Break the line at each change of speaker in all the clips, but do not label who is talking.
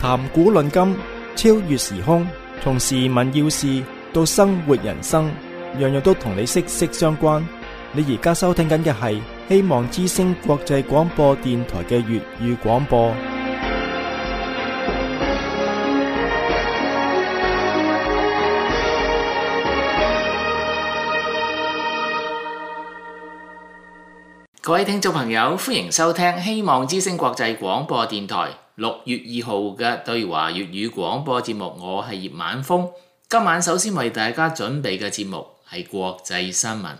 談古論今，超越時空，從時聞要事到生活人生，樣樣都同你息息相關。你而家收聽緊嘅係希望之聲國際廣播電台嘅粵語廣播。
各位聽眾朋友，歡迎收聽希望之聲國際廣播電台6月2號嘅對華粵語廣播節目。我係葉晚風，今晚首先為大家準備嘅節目係國際新聞。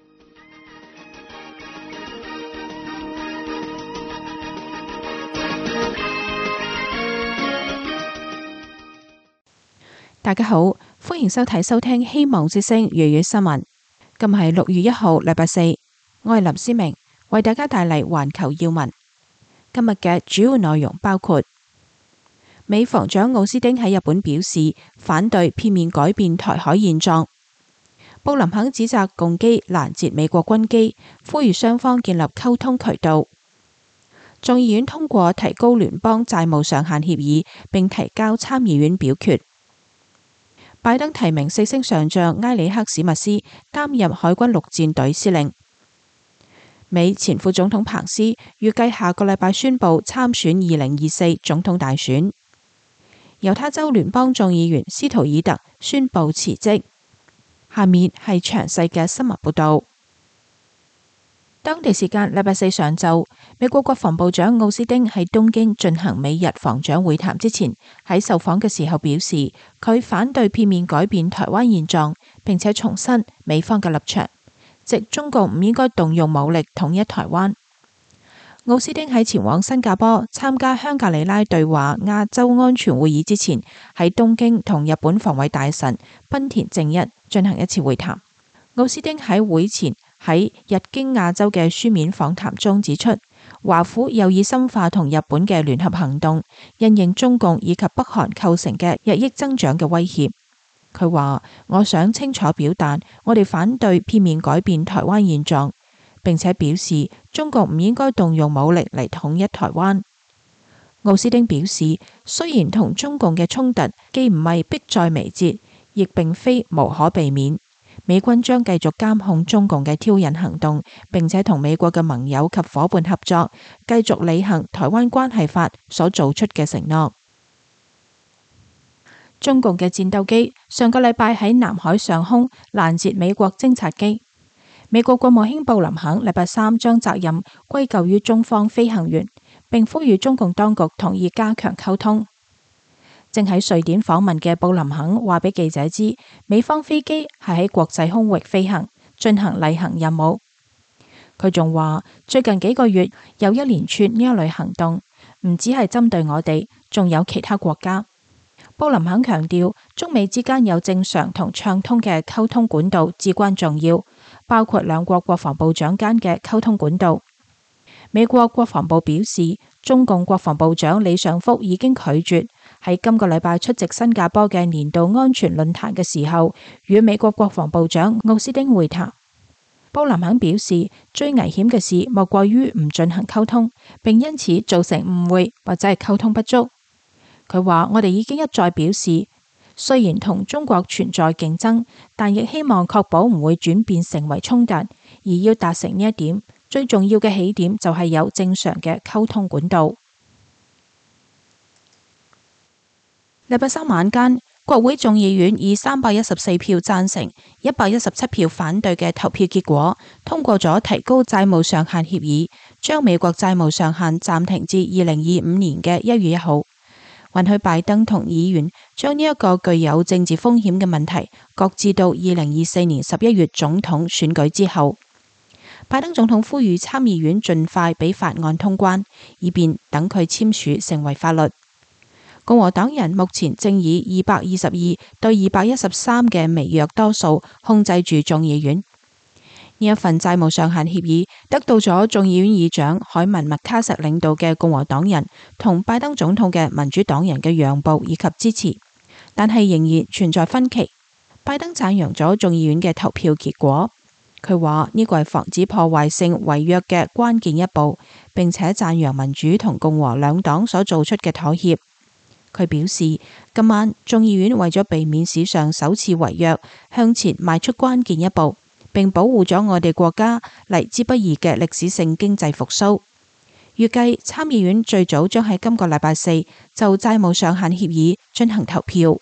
大家好，歡迎收聽希望之聲粵語新聞。今日係6月1號，禮拜四，我係林思明，為大家帶嚟環球要聞。今日嘅主要內容包括：美防長奧斯汀喺日本表示反對片面改變台海現狀；布林肯指責共機攔截美國軍機，呼籲雙方建立溝通渠道；眾議院通過提高聯邦債務上限協議，並提交參議院表決；拜登提名4星上將埃里克史密斯擔任海軍陸戰隊司令。美前副總統彭斯預計下個禮拜宣布參選2024總統大選。猶他州聯邦眾議員斯圖爾特宣布辭職。下面係詳細嘅新聞報道。當地時間禮拜四上晝，美國國防部長奧斯汀喺東京進行美日防長會談之前，喺受訪嘅時候表示，佢反對片面改變台灣現狀，並且重申美方嘅立場，即中共唔應該動用武力統一台灣。奧斯汀喺前往新加坡參加香格里拉對話亞洲安全會議之前，喺東京同日本防衛大臣濱田正一進行一次會談。奧斯汀喺會前喺日經亞洲嘅書面訪談中指出，華府有意深化同日本嘅聯合行動，因應中共以及北韓構成嘅日益增長嘅威脅。佢話：我想清楚表達，我哋反對片面改變台灣現狀，並且表示中國唔應該動用武力嚟統一台灣。奧斯汀表示，雖然同中共嘅衝突既唔係迫在眉睫，亦並非無可避免，美軍將繼續監控中共嘅挑釁行動，並且同美國嘅盟友及夥伴合作，繼續履行台灣關係法所做出嘅承諾。中共嘅戰鬥機上個禮拜喺南海上空攔截美國偵察機。美國國務卿布林肯禮拜三將責任歸咎於中方飛行員，並呼籲中共當局同意加強溝通。正喺瑞典訪問嘅布林肯話俾記者知，美方飛機係喺國際空域飛行，進行例行任務。佢仲話，最近幾個月有一連串呢一類行動，唔只係針對我哋，仲有其他國家。布林肯強調，中美之間有正常同暢通嘅溝通管道至關重要，包括兩國國防部長間嘅溝通管道。美國國防部表示，中共國防部長李尚福已經拒絕喺今個禮拜出席新加坡嘅年度安全論壇嘅時候，與美國國防部長奧斯汀會談。布林肯表示，最危險嘅事莫過於唔進行溝通，並因此造成誤會或者係溝通不足。佢話：我哋已經一再表示，雖然同中國存在競爭，但亦希望確保唔會轉變成為衝突。而要達成呢一點，最重要嘅起點就係有正常嘅溝通管道。禮拜三晚間，國會眾議院以314票贊成、117票反對嘅投票結果，通過咗提高債務上限協議，將美國債務上限暫停至2025年嘅1月1號。允許拜登同議員將呢一個具有政治風險嘅問題擱置到2024年11月總統選舉之後。拜登總統呼籲參議院盡快俾法案通關，以便等佢簽署成為法律。共和黨人目前正以222對213嘅微弱多數控制住眾議院。呢一份債務上限協議得到咗眾議院議長凱文麥卡錫領導嘅共和黨人同拜登總統嘅民主黨人嘅讓步以及支持，但係仍然存在分歧。拜登讚揚咗眾議院嘅投票結果，佢話呢個係防止破壞性違約嘅關鍵一步，並且讚揚民主同共和兩黨所做出嘅妥協。 佢表示，今晚眾議院為咗避免史上首次違約，向前邁出關鍵一步，並保護咗我哋國家嚟之不易嘅歷史性經濟復甦。預計參議院最早將喺今個禮拜四就債務上限協議進行投票。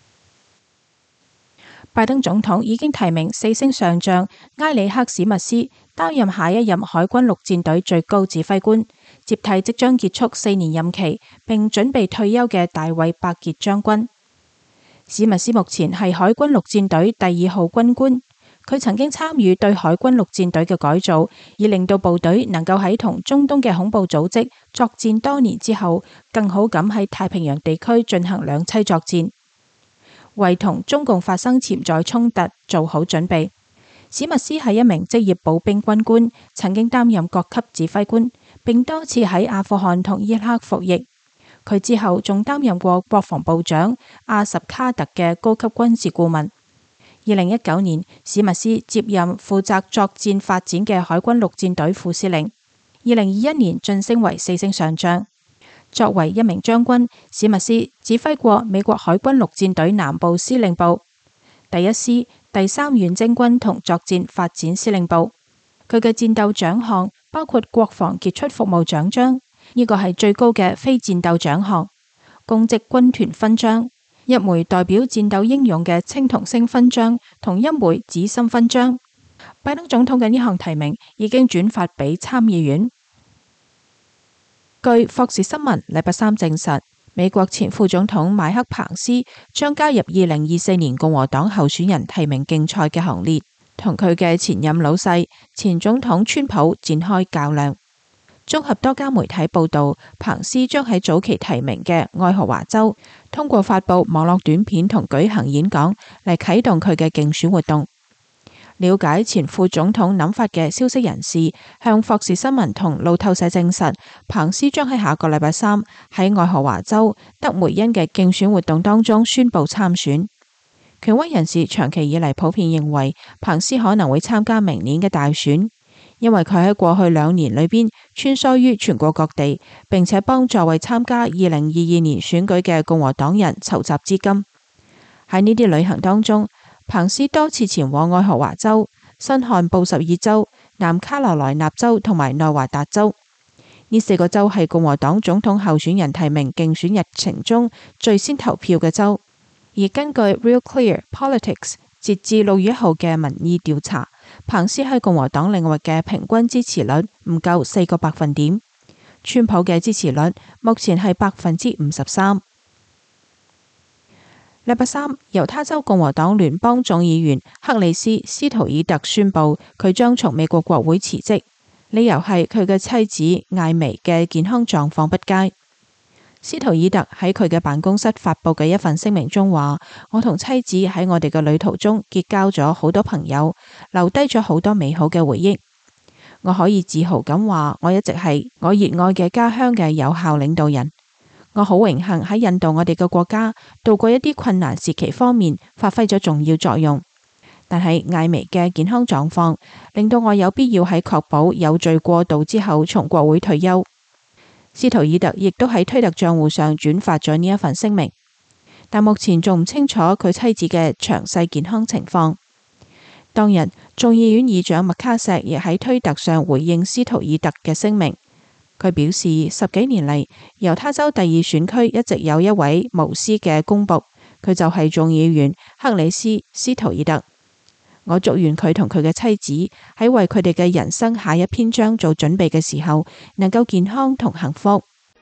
拜登總統已經提名4星上將埃里克史密斯擔任下一任海軍陸戰隊最高指揮官，接替即將結束4年任期並準備退休嘅大衛伯傑將軍。史密斯目前係海軍陸戰隊第2號軍官，佢曾經參與對海軍陸戰隊嘅改造，以令到部隊能夠喺同中東嘅恐怖組織作戰多年之後，更好咁喺太平洋地區進行兩棲作戰，為同中共發生潛在衝突做好準備。史密斯係一名職業步兵軍官，曾經擔任各級指揮官，並多次喺阿富汗同伊拉克服役。佢之後仲擔任過國防部長阿什卡特嘅高級軍事顧問。2019年，史密斯接任負責作戰發展嘅海軍陸戰隊副司令。2021年晉升為4星上將。作為一名將軍，史密斯指揮過美國海軍陸戰隊南部司令部、第1師、第3遠征軍同作戰發展司令部。佢嘅戰鬥獎項包括國防傑出服務獎章，呢個係最高嘅非戰鬥獎項；公職軍團勳章、1枚代表戰鬥英勇嘅青銅星勳章同1枚紫心勳章。拜登總統嘅呢項提名已經轉發俾參議院。據霍士新聞禮拜三證實，美國前副總統麥克彭斯將加入2024年共和黨候選人提名競賽嘅行列，同佢嘅前任老細前總統川普展開較量。綜合多家媒體報道，彭斯將喺早期提名嘅愛荷華州通過發佈網絡短片同舉行演講嚟啟動佢嘅競選活動。了解前副總統諗法嘅消息人士向霍士新聞同路透社證實，彭斯將喺下個禮拜三喺愛荷華州德梅恩嘅競選活動當中宣布參選。權威人士長期以嚟普遍認為，彭斯可能會參加明年嘅大選，因為佢喺過去2年裏邊穿梭於全國各地，並且幫助為參加2022年選舉嘅共和黨人籌集資金。喺呢啲旅行當中，彭斯多次前往愛荷華州、新罕布什爾州、南卡羅來納州同埋內華達州。呢4個州係共和黨總統候選人提名競選日程中最先投票嘅州。而根據 Real Clear Politics 截至6月1號嘅民意調查，彭斯喺共和黨領域嘅平均支持率唔夠4個百分點，川普嘅支持率目前係53%。禮拜三，猶他州共和黨聯邦眾議員克里斯·斯圖爾特宣布，佢將從美國國會辭職，理由係佢嘅妻子艾薇嘅健康狀況不佳。斯圖爾特喺佢嘅辦公室發佈嘅一份聲明中話：我同妻子喺我哋嘅旅途中結交咗好多朋友，留低咗好多美好嘅回憶。我可以自豪咁話，我一直係我熱愛嘅家鄉嘅有效領導人。我好榮幸喺引導我哋嘅國家度過一啲困難時期方面發揮咗重要作用。但係艾薇嘅健康狀況令到我有必要喺確保有序過渡之後從國會退休。斯圖爾特亦都喺推特賬戶上轉發咗呢一份聲明，但目前仲唔清楚佢妻子嘅詳細健康情況。當日，眾議院議長麥卡錫亦喺推特上回應斯圖爾特嘅聲明。佢表示，10幾年嚟，猶他州第2選區一直有一位無私嘅公僕，佢就係眾議員克里斯·斯圖爾特。我祝願佢同佢嘅妻子喺為佢哋嘅人生下一篇章做準備嘅時候，能夠健康同幸福。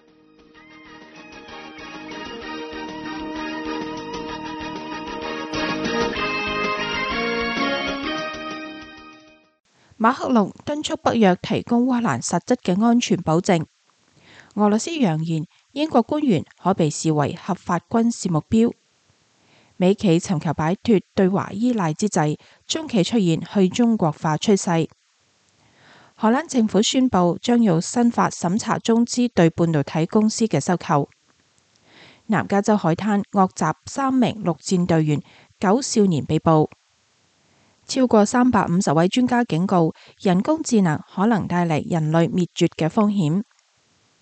馬克龍敦促北約提供烏克蘭實質嘅安全保證。俄羅斯揚言英國官員可被視為合法軍事目標。美企尋求擺脫對華依賴之際，中企出現去中國化趨勢。荷蘭政府宣布將要新法審查中資對半導體公司嘅收購。南加州海灘惡襲3名陸戰隊員，9少年被捕。超過350位專家警告，人工智能可能帶嚟人類滅絕嘅風險。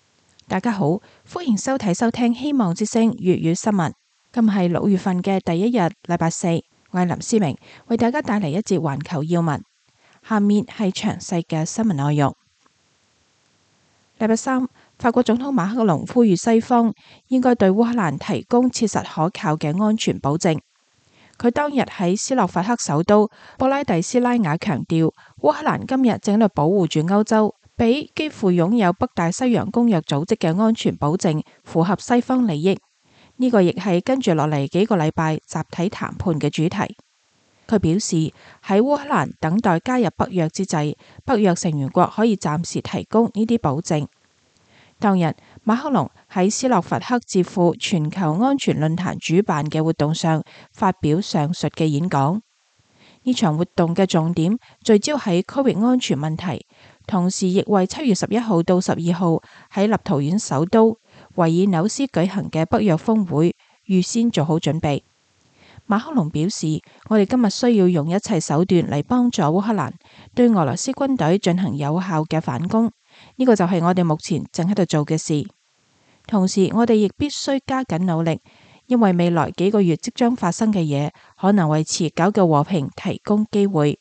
大家好，歡迎收聽希望之聲粵語新聞。今日係6月份嘅第一日，禮拜四。我係林思明，為大家帶嚟一節環球要聞。下面係詳細嘅新聞內容。禮拜三，法國總統馬克龍呼籲西方應該對烏克蘭提供切實可靠嘅安全保證。佢當日喺斯洛伐克首都布拉蒂斯拉瓦強調，烏克蘭今日正喺度保護住歐洲，比幾乎擁有北大西洋公約組織嘅安全保證符合西方利益。呢個亦係跟住落嚟幾個禮拜集體談判嘅主題。佢表示，喺烏克蘭等待加入北約之際，北約成員國可以暫時提供呢啲保證。當日，馬克龍喺斯洛伐克智庫全球安全論壇主辦嘅活動上發表上述嘅演講。呢場活動嘅重點聚焦喺區域安全問題，同時亦為7月11號到12號喺立陶宛首都維爾紐斯舉行嘅北約峰會預先做好準備。馬克龍表示，我哋今日需要用一切手段嚟幫助烏克蘭對俄羅斯軍隊進行有效嘅反攻。呢個就係我哋目前正喺度做嘅事。同時，我哋亦必須加緊努力，因為未來幾個月即將發生嘅嘢，可能為持久嘅和平提供機會。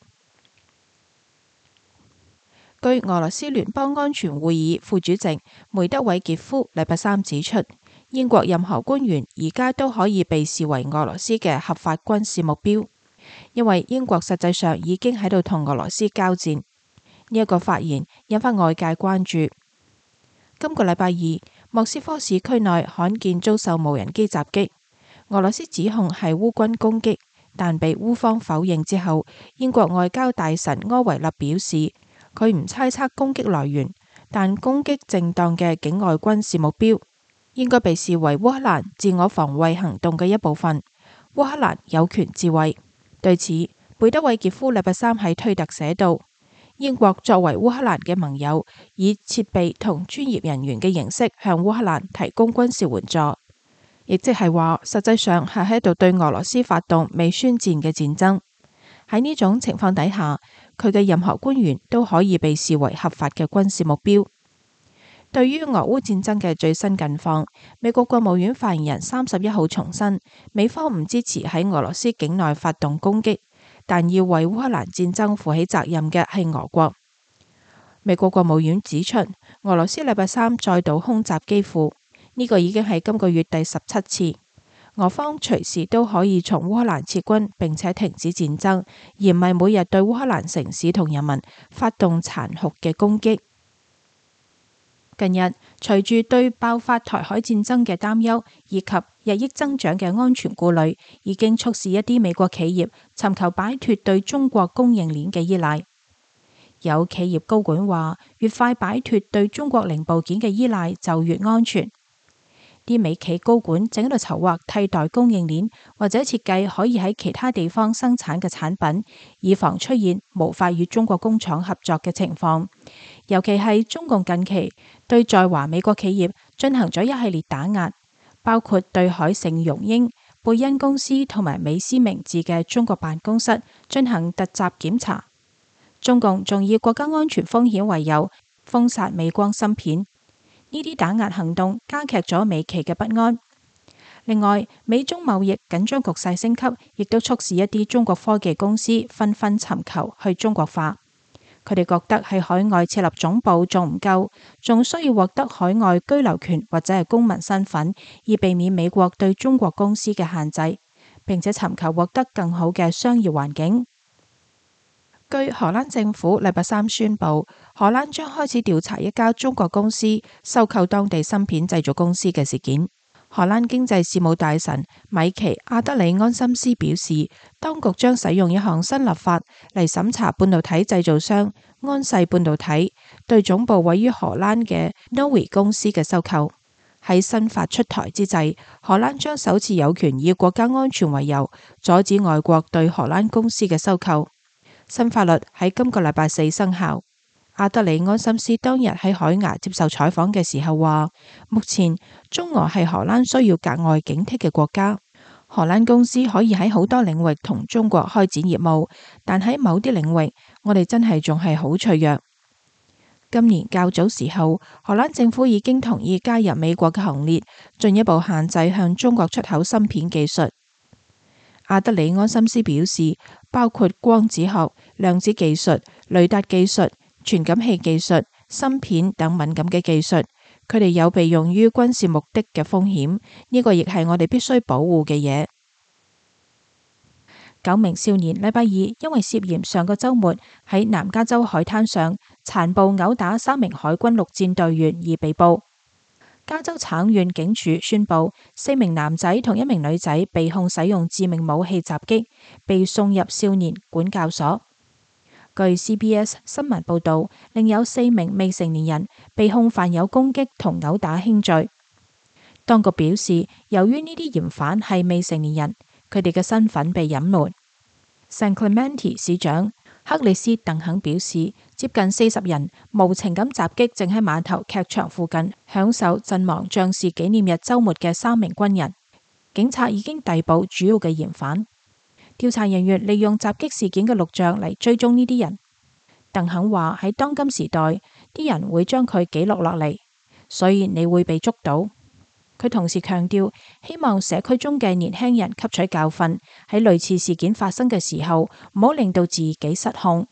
據俄羅斯聯邦安全會議副主席梅德韋傑夫禮拜三指出，英國任何官員而家都可以被視為俄羅斯嘅合法軍事目標，因為英國實際上已經喺度同俄羅斯交戰。呢一個發言引發外界關注。今個禮拜二，莫斯科市區內罕見遭受無人機襲擊，俄羅斯指控係烏軍攻擊，但被烏方否認之後，英國外交大臣柯維勒表示，佢唔猜測攻擊來源，但攻擊正當嘅境外軍事目標應該被視為烏克蘭自我防衛行動嘅一部分。烏克蘭有權自衛。對此，梅德韋傑夫禮拜三喺推特寫道，英國作為烏克蘭嘅盟友，以設備同專業人員嘅形式向烏克蘭提供軍事援助，亦即係話實際上係喺度對俄羅斯發動未宣戰嘅戰爭。喺呢種情況底下，佢嘅任何官員都可以被視為合法嘅軍事目標。對於俄烏戰爭嘅最新近況，美國國務院發言人31號重申，美方唔支持喺俄羅斯境內發動攻擊，但要為烏克蘭戰爭負起責任嘅係俄國。美國國務院指出，俄羅斯禮拜三再度空襲基輔，呢個已經係今個月第17次。俄方隨時都可以從烏克蘭撤軍，並且停止戰爭，而唔係每日對烏克蘭城市同人民發動殘酷嘅攻擊。近日，隨住對爆發台海戰爭嘅擔憂以及日益增長嘅安全顧慮，已經促使一啲美國企業尋求擺脫對中國供應鏈嘅依賴。有企業高管話，越快擺脫對中國零部件嘅依賴，就越安全。啲美企高管正喺度籌劃替代供應鏈，或者設計可以喺其他地方生產嘅產品，以防出現無法與中國工廠合作嘅情況。尤其係中共近期對在華美國企業進行咗一系列打壓，包括對海盛榮英、貝恩公司同埋美思明治嘅中國辦公室進行突襲檢查。中共仲以國家安全風險為由封殺美光芯片。呢啲打壓行動加劇咗美企嘅不安。另外，美中貿易緊張局勢升級，亦都促使一啲中國科技公司紛紛尋求去中國化。佢哋覺得喺海外設立總部仲唔夠，仲需要獲得海外居留權或者係公民身份，以避免美國對中國公司嘅限制，並且尋求獲得更好嘅商業環境。據荷蘭政府禮拜三宣布，荷蘭將開始調查一家中國公司收購當地芯片製造公司嘅事件。荷蘭經濟事務大臣米奇阿德里安森斯表示，當局將使用一項新立法嚟審查半導體製造商安世半導體對總部位於荷蘭嘅 Noe 公司嘅收購。喺新法出台之際，荷蘭將首次有權以國家安全為由阻止外國對荷蘭公司嘅收購。新法律喺今個禮拜四生效。阿德里安森斯當日喺海牙接受採訪嘅時候話，目前中俄係荷蘭需要格外警惕嘅國家。荷蘭公司可以喺好多領域同中國開展業務，但喺某啲領域，我哋真係仲係好脆弱。 今年較早時候，荷蘭政府已經同意加入美國嘅行列，進一步限制向中國出口芯片技術。阿德里安森斯表示，包括光子學、量子技術、雷達技術、傳感器技術、芯片等敏感嘅技術，佢哋有被用於軍事目的嘅風險，呢個亦係我哋必須保護嘅嘢。9名少年禮拜二因為涉嫌上個週末喺南加州海灘上殘暴毆打3名海軍陸戰隊員而被捕。加州橙縣警署宣布，4名男仔同1名女仔被控使用致命武器襲擊，被送入少年管教所。據 CBS 新聞報道，另有4名未成年人被控犯有攻擊同毆打輕罪。當局表示，由於呢啲嫌犯係未成年人，佢哋嘅身份被隱瞞。San Clemente 市長克里斯鄧肯表示，接近40人無情咁襲擊正喺碼頭劇場附近享受陣亡將士紀念日週末嘅3名軍人。警察已經逮捕主要嘅嫌犯。調查人員利用襲擊事件嘅錄像嚟追蹤呢啲人。鄧肯話喺當今時代，啲人會將佢記錄落嚟，所以你會被捉到。佢同時強調，希望社區中嘅年輕人吸取教訓，喺類似事件發生嘅時候，唔好令到自己失控。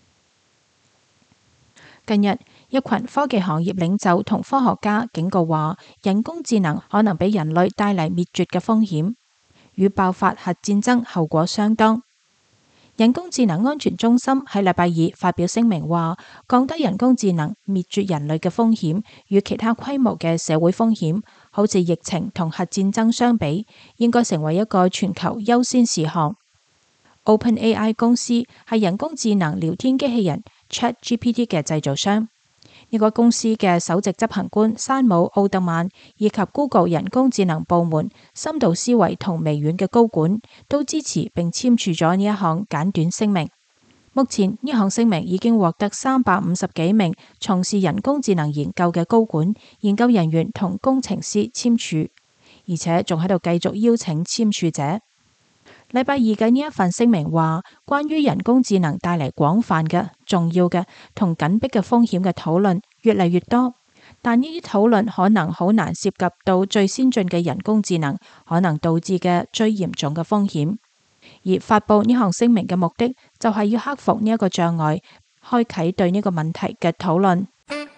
近日，一群科技行業領袖同科學家警告話，人工智能可能俾人類帶嚟滅絕嘅風險，與爆發核戰爭後果相當。人工智能安全中心喺禮拜二發表聲明話，降低人工智能滅絕人類嘅風險與其他規模嘅社會風險，好似疫情同核戰爭相比，應該成為一個全球優先事項。OpenAI 公司係人工智能聊天機器人 ChatGPT 嘅製造商。呢個公司嘅首席執行官山姆奧特曼以及 Google 人工智能部門深度思維同微軟嘅高管都支持並簽署咗呢一項簡短聲明。目前呢項聲明已經獲得350幾名從事人工智能研究嘅高管、研究人員同工程師簽署，而且仲喺度繼續邀請簽署者。禮拜二嘅呢一份聲明話，關於人工智能帶嚟廣泛嘅、重要嘅同緊迫嘅風險嘅討論越嚟越多，但呢啲討論可能好難涉及到最先進嘅人工智能可能導致嘅最嚴重嘅風險。而發佈呢項聲明嘅目的就係要克服呢一個障礙，開啟對呢個問題嘅討論。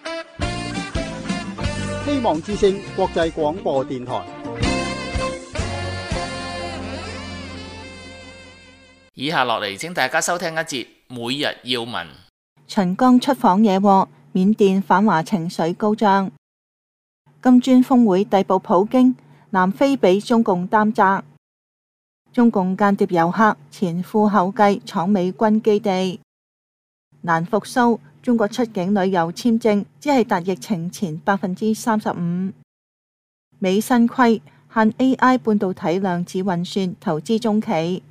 希望之聲國際廣播電台。
以下落嚟，請大家收聽一節每日要聞。
秦剛出訪惹禍，緬甸反華情緒高漲。金磚峰會逮捕普京，南非俾中共擔責。中共間諜遊客前赴後繼闖美軍基地。難復甦，中國出境旅遊簽證只係達疫情前35%。美新規限 AI 半導體量子運算投資中企。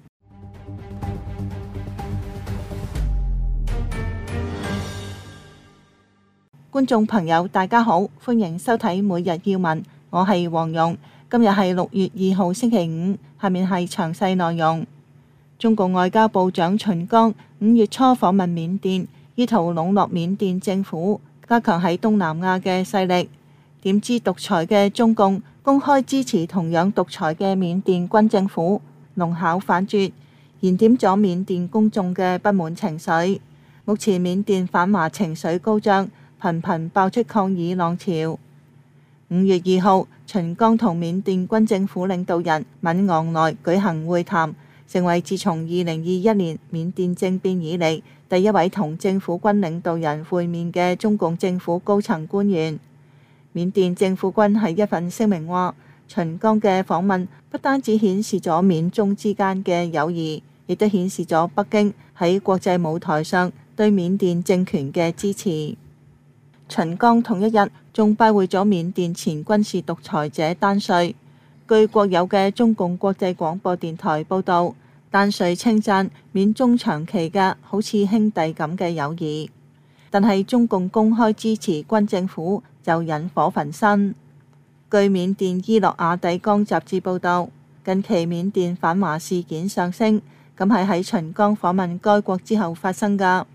觀眾朋友大家好，歡迎收睇每日要聞，我係黃蓉。今日係6月2號星期五，下面係詳細內容。中共外交部長秦剛5月初訪問緬甸，意圖籠絡緬甸政府，加強喺東南亞嘅勢力。點知獨裁嘅中共公開支持同樣獨裁嘅緬甸軍政府，弄巧反拙，燃點咗緬甸公眾嘅不滿情緒。目前緬甸反華情緒高漲，頻頻爆出抗議浪潮。5月2號，秦剛同緬甸軍政府領導人敏昂萊舉行會談，成為自從2021年緬甸政變以嚟第一位同政府軍領導人會面嘅中共政府高層官員。緬甸政府軍喺一份聲明話，秦剛嘅訪問不單止顯示咗緬中之間嘅友誼，亦都顯示咗北京喺國際舞台上對緬甸政權嘅支持。秦剛同一日仲拜會咗緬甸前軍事獨裁者丹瑞。據國有嘅中共國際廣播電台報導，丹瑞稱讚緬中長期嘅好似兄弟咁嘅友誼，但係中共公開支持軍政府就引火焚身。據緬甸伊洛瓦底江雜誌報導，近期緬甸反華事件上升，咁係喺秦剛訪問該國之後發生㗎。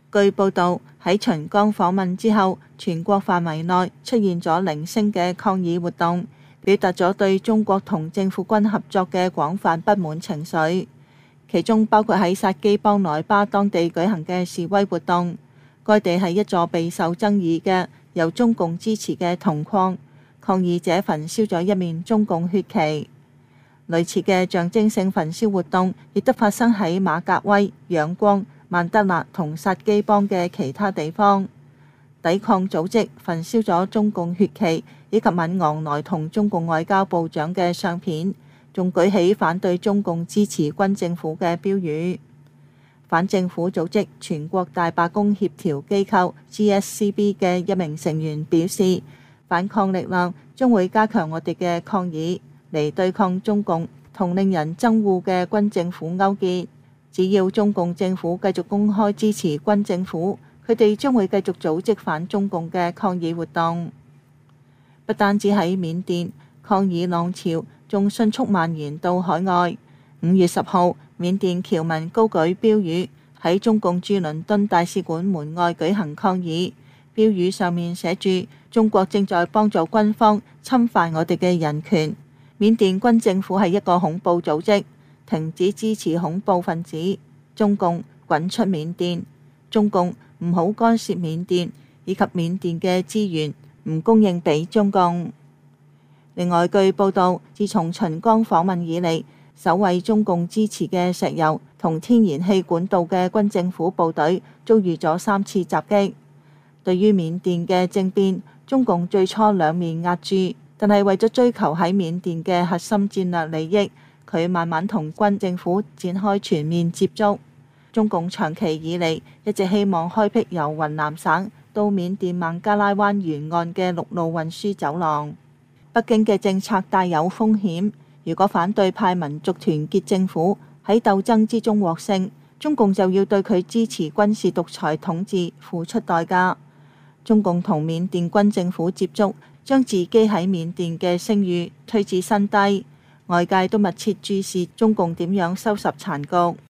據報導，喺秦剛訪問之後，全國範圍內出現咗零星嘅抗議活動，表達咗對中國同政府軍合作嘅廣泛不滿情緒。其中包括喺薩基邦內巴當地舉行嘅示威活動，該地係一座備受爭議嘅由中共支持嘅銅礦，抗議者焚燒咗一面中共血旗。類似嘅象徵性焚燒活動亦都發生喺馬格威、仰光、曼德勒同薩基邦嘅其他地方。抵抗組織焚燒咗中共血旗以及敏昂萊同中共外交部長嘅相片，仲舉起反對中共支持軍政府嘅標語。反政府組織全國大罷工協調機構 GSCB 嘅一名成員表示，反抗力量將會加強我哋嘅抗議，嚟對抗中共同令人憎惡嘅軍政府勾結。只要中共政府繼續公開支持軍政府，佢哋將會繼續組織反中共嘅抗議活動。不單止喺緬甸，抗議浪潮仲迅速蔓延到海外。5月10號，緬甸僑民高舉標語喺中共駐倫敦大使館門外舉行抗議，標語上面寫住：中國正在幫助軍方侵犯我哋嘅人權，緬甸軍政府係一個恐怖組織，停止支持恐怖分子，中共滾出緬甸，中共唔好干涉緬甸，以及緬甸嘅資源唔供應俾中共。另外，據報道，自從秦剛訪問以嚟，守衛中共支持嘅石油同天然氣管道嘅軍政府部隊遭遇咗3次襲擊。對於緬甸嘅政變，中共最初兩面壓住，但係為咗追求喺緬甸嘅核心戰略利益，佢慢慢同軍政府展開全面接觸。中共長期以嚟一直希望開闢由雲南省到緬甸孟加拉灣沿岸嘅陸路運輸走廊。北京嘅政策帶有風險，如果反對派民族團結政府喺鬥爭之中獲勝，中共就要對佢支持軍事獨裁統治付出代價。中共同緬甸軍政府接觸，將自己喺緬甸嘅聲譽推至新低，外界都密切注視中共點樣收拾殘局。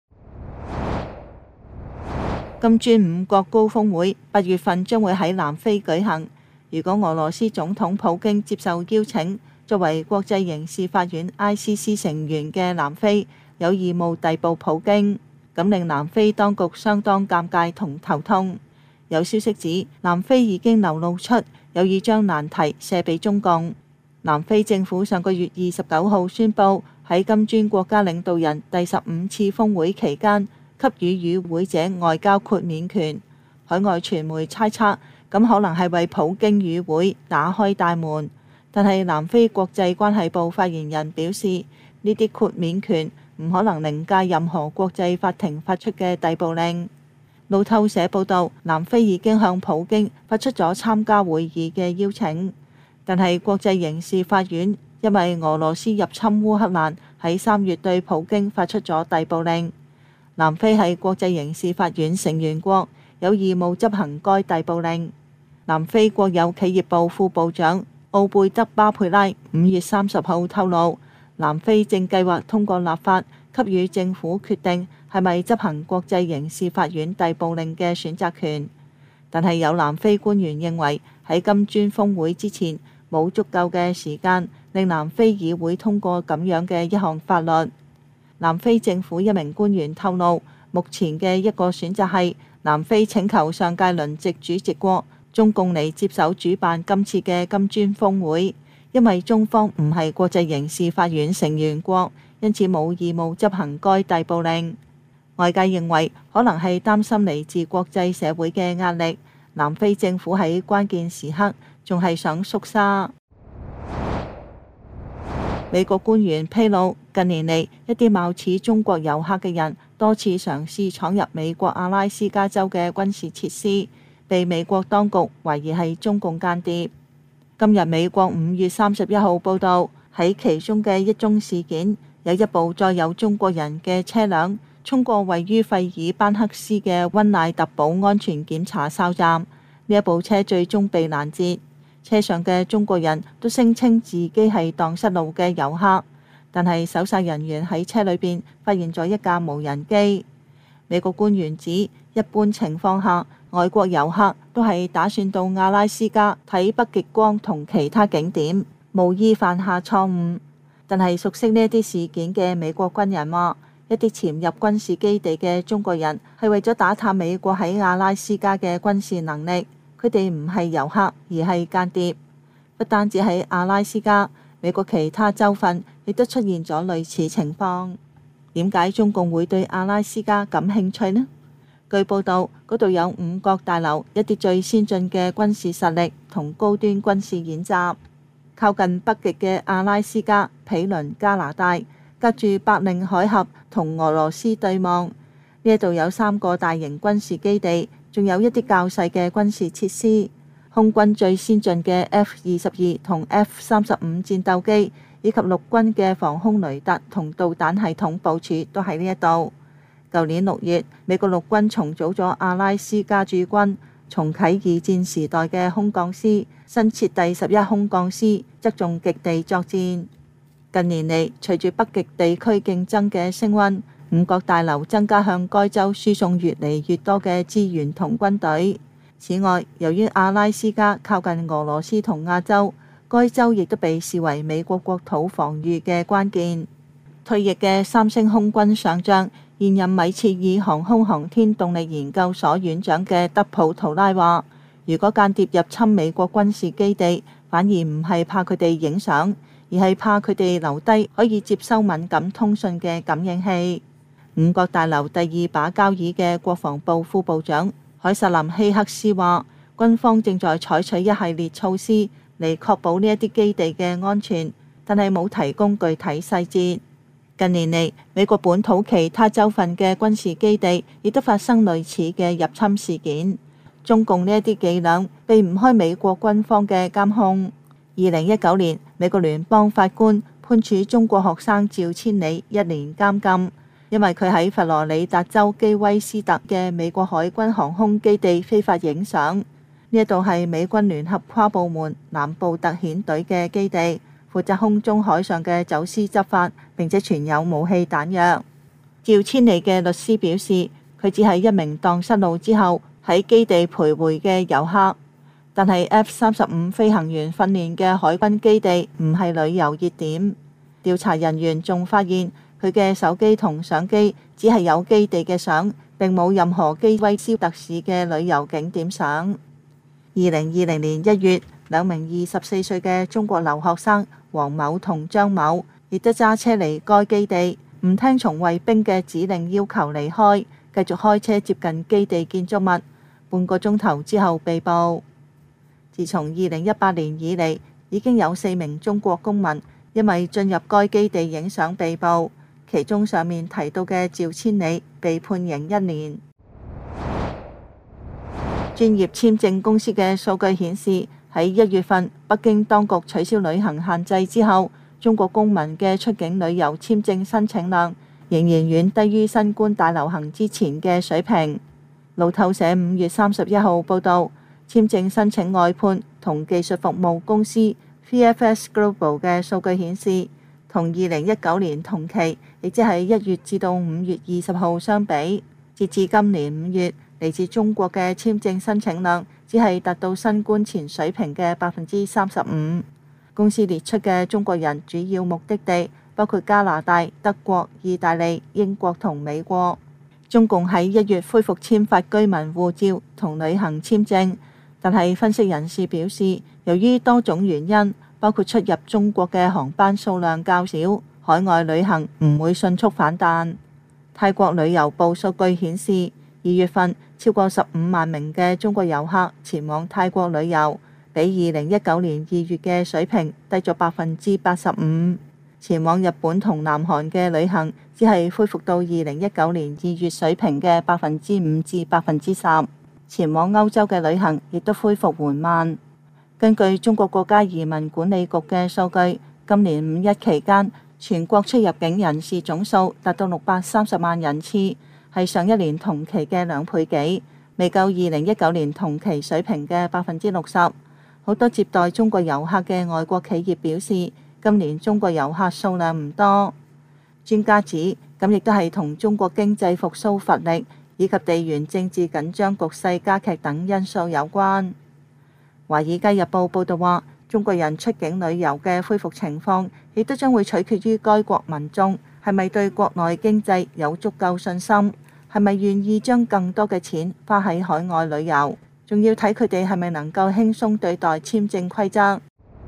金磚5國高峰會8月份將會喺南非舉行。如果俄羅斯總統普京接受邀請，作為國際刑事法院 ICC 成員嘅南非有義務逮捕普京，咁令南非當局相當尷尬同頭痛。有消息指，南非已經流露出有意將難題卸俾中共。南非政府上個月29號宣布，喺金磚國家領導人第15次峰會期間，給予與會者外交豁免權。海外傳媒猜測，咁可能係為普京與會打開大門。但係南非國際關係部發言人表示，呢啲豁免權唔可能凌駕任何國際法庭發出嘅逮捕令。路透社報道，南非已經向普京發出咗參加會議嘅邀請，但係國際刑事法院因為俄羅斯入侵烏克蘭，喺3月對普京發出咗逮捕令。南非係國際刑事法院成員國，有義務執行該逮捕令。南非國有企業部副部長奧貝德巴佩拉5月30號透露，南非正計劃通過立法，給予政府決定係咪執行國際刑事法院逮捕令嘅選擇權。但係有南非官員認為，喺金磚峰會之前冇足夠嘅時間令南非議會通過咁樣嘅一項法律。南非政府一名官員透露，目前嘅一個選擇係南非請求上屆輪值主席國中共嚟接手主辦今次嘅金磚峰會，因為中方唔係國際刑事法院成員國，因此冇義務執行該逮捕令。外界認為可能係擔心嚟自國際社會嘅壓力，南非政府喺關鍵時刻仲係想縮沙。美國官員披露，近年嚟一啲貌似中國遊客嘅人多次嘗試闖入美國阿拉斯加州嘅軍事設施，被美國當局懷疑係中共間諜。今日美國5月31號報導，喺其中嘅一宗事件，有一部載有中國人嘅車輛衝過位於費爾班克斯嘅溫賴特堡安全檢查哨站，呢一部車最終被攔截。車上嘅中國人都聲稱自己係蕩失路嘅遊客，但係搜查人員喺車裏邊發現咗一架無人機。 美國官員指，一般情況下，外國遊客都係打算到阿拉斯加睇北極光同其他景點，無意犯下錯誤。但係熟悉呢一啲事件嘅美國軍人話，一啲潛入軍事基地嘅中國人係為咗打探美國喺阿拉斯加嘅軍事能力，佢哋唔係遊客而係間諜。不單止喺阿拉斯加，美國其他州份亦都出現咗類似情況。點解中共會對阿拉斯加感興趣呢？據報道，嗰度有五角大樓，一啲最先進嘅軍事實力同高端軍事演習。靠近北極嘅阿拉斯加毗鄰加拿大，隔住白令海峽同俄羅斯對望。呢度有3個大型軍事基地，仲有一啲較細嘅軍事設施。空軍最先進嘅 F-22同 F-35戰鬥機，以及陸軍嘅防空雷達同導彈系統部署都喺呢一度。舊年6月，美國陸軍重組咗阿拉斯加駐軍，重啟二戰時代嘅空降師，新設第11空降師，側重極地作戰。近年嚟，隨住北極地區競爭嘅升溫，五角大樓增加向該州輸送越嚟越多嘅資源同軍隊。此外，由於阿拉斯加靠近俄羅斯同亞洲，該州亦都被視為美國國土防禦嘅關鍵。退役嘅3星空軍上將、現任米切爾航空航天動力研究所院長嘅德普圖拉話，如果間諜入侵美國軍事基地，反而唔係怕佢哋影相，而係怕佢哋留低可以接收敏感通訊嘅感應器。五角大樓第2把交椅嘅國防部副部長凱薩林希克斯話，軍方正在採取一系列措施嚟確保呢一啲基地嘅安全，但係冇提供具體細節。近年嚟，美國本土其他州份嘅軍事基地亦都發生類似嘅入侵事件。中共呢一啲伎倆避唔開美國軍方嘅監控。2019年，美國聯邦法官判處中國學生趙千里1年監禁，因為佢喺佛羅里達州基威斯特嘅美國海軍航空基地非法影相。呢一度係美軍聯合跨部門南部特遣隊嘅基地，負責空中海上嘅走私執法，並且存有武器彈藥。趙千里嘅律師表示，佢只係一名蕩失路之後喺基地徘徊嘅遊客，但係 F-35飛行員訓練嘅海軍基地唔係旅遊熱點。調查人員仲發現佢嘅手機同相機只係有基地嘅相，並冇任何基威斯特市嘅旅遊景點相。2020年1月，2名24歲嘅中國留學生黃某同張某亦都揸車嚟該基地，唔聽從衛兵嘅指令要求離開，繼續開車接近基地建築物，半個鐘頭之後被捕。自從2018年以嚟，已經有4名中國公民因為進入該基地影相被捕，其中上面提到嘅趙千里被判刑1年。專業簽證公司嘅數據顯示，喺1月份北京當局取消旅行限制之後，中國公民嘅出境旅遊簽證申請量仍然遠低於新冠大流行之前嘅水平。路透社5月31號報導，簽證申請外判同技術服務公司 VFS Global 嘅數據顯示，同2019年同期，亦即係1月至到5月20號相比，截至今年5月，嚟自中國嘅簽證申請量只係達到新冠前水平嘅35%。公司列出嘅中國人主要目的地包括加拿大、德國、意大利、英國同美國。中共喺1月恢復簽發居民護照同旅行簽證，但係分析人士表示，由於多種原因，包括出入中國嘅航班數量較少，海外旅行唔會迅速反彈。泰國旅遊部數據顯示，2月份超過15萬名嘅中國遊客前往泰國旅遊，比2019年2月嘅水平低咗85%。前往日本同南韓嘅旅行只係恢復到2019年2月水平嘅5%至10%。前往歐洲嘅旅行亦都恢復緩慢。根據中國國家移民管理局嘅數據，今年5·1期間，全國出入境人士總數達到630萬人次，係上一年同期嘅2倍幾，未夠2019年同期水平嘅60%。好多接待中國遊客嘅外國企業表示，今年中國遊客數量唔多。專家指，咁亦都係同中國經濟復甦乏力以及地緣政治緊張局勢加劇等因素有關。《華爾街日報》報導話，中國人出境旅遊嘅恢復情況，亦都將會取決於該國民眾係咪對國內經濟有足夠信心，係咪願意將更多嘅錢花喺海外旅遊，仲要睇佢哋係咪能夠輕鬆對待簽證規則。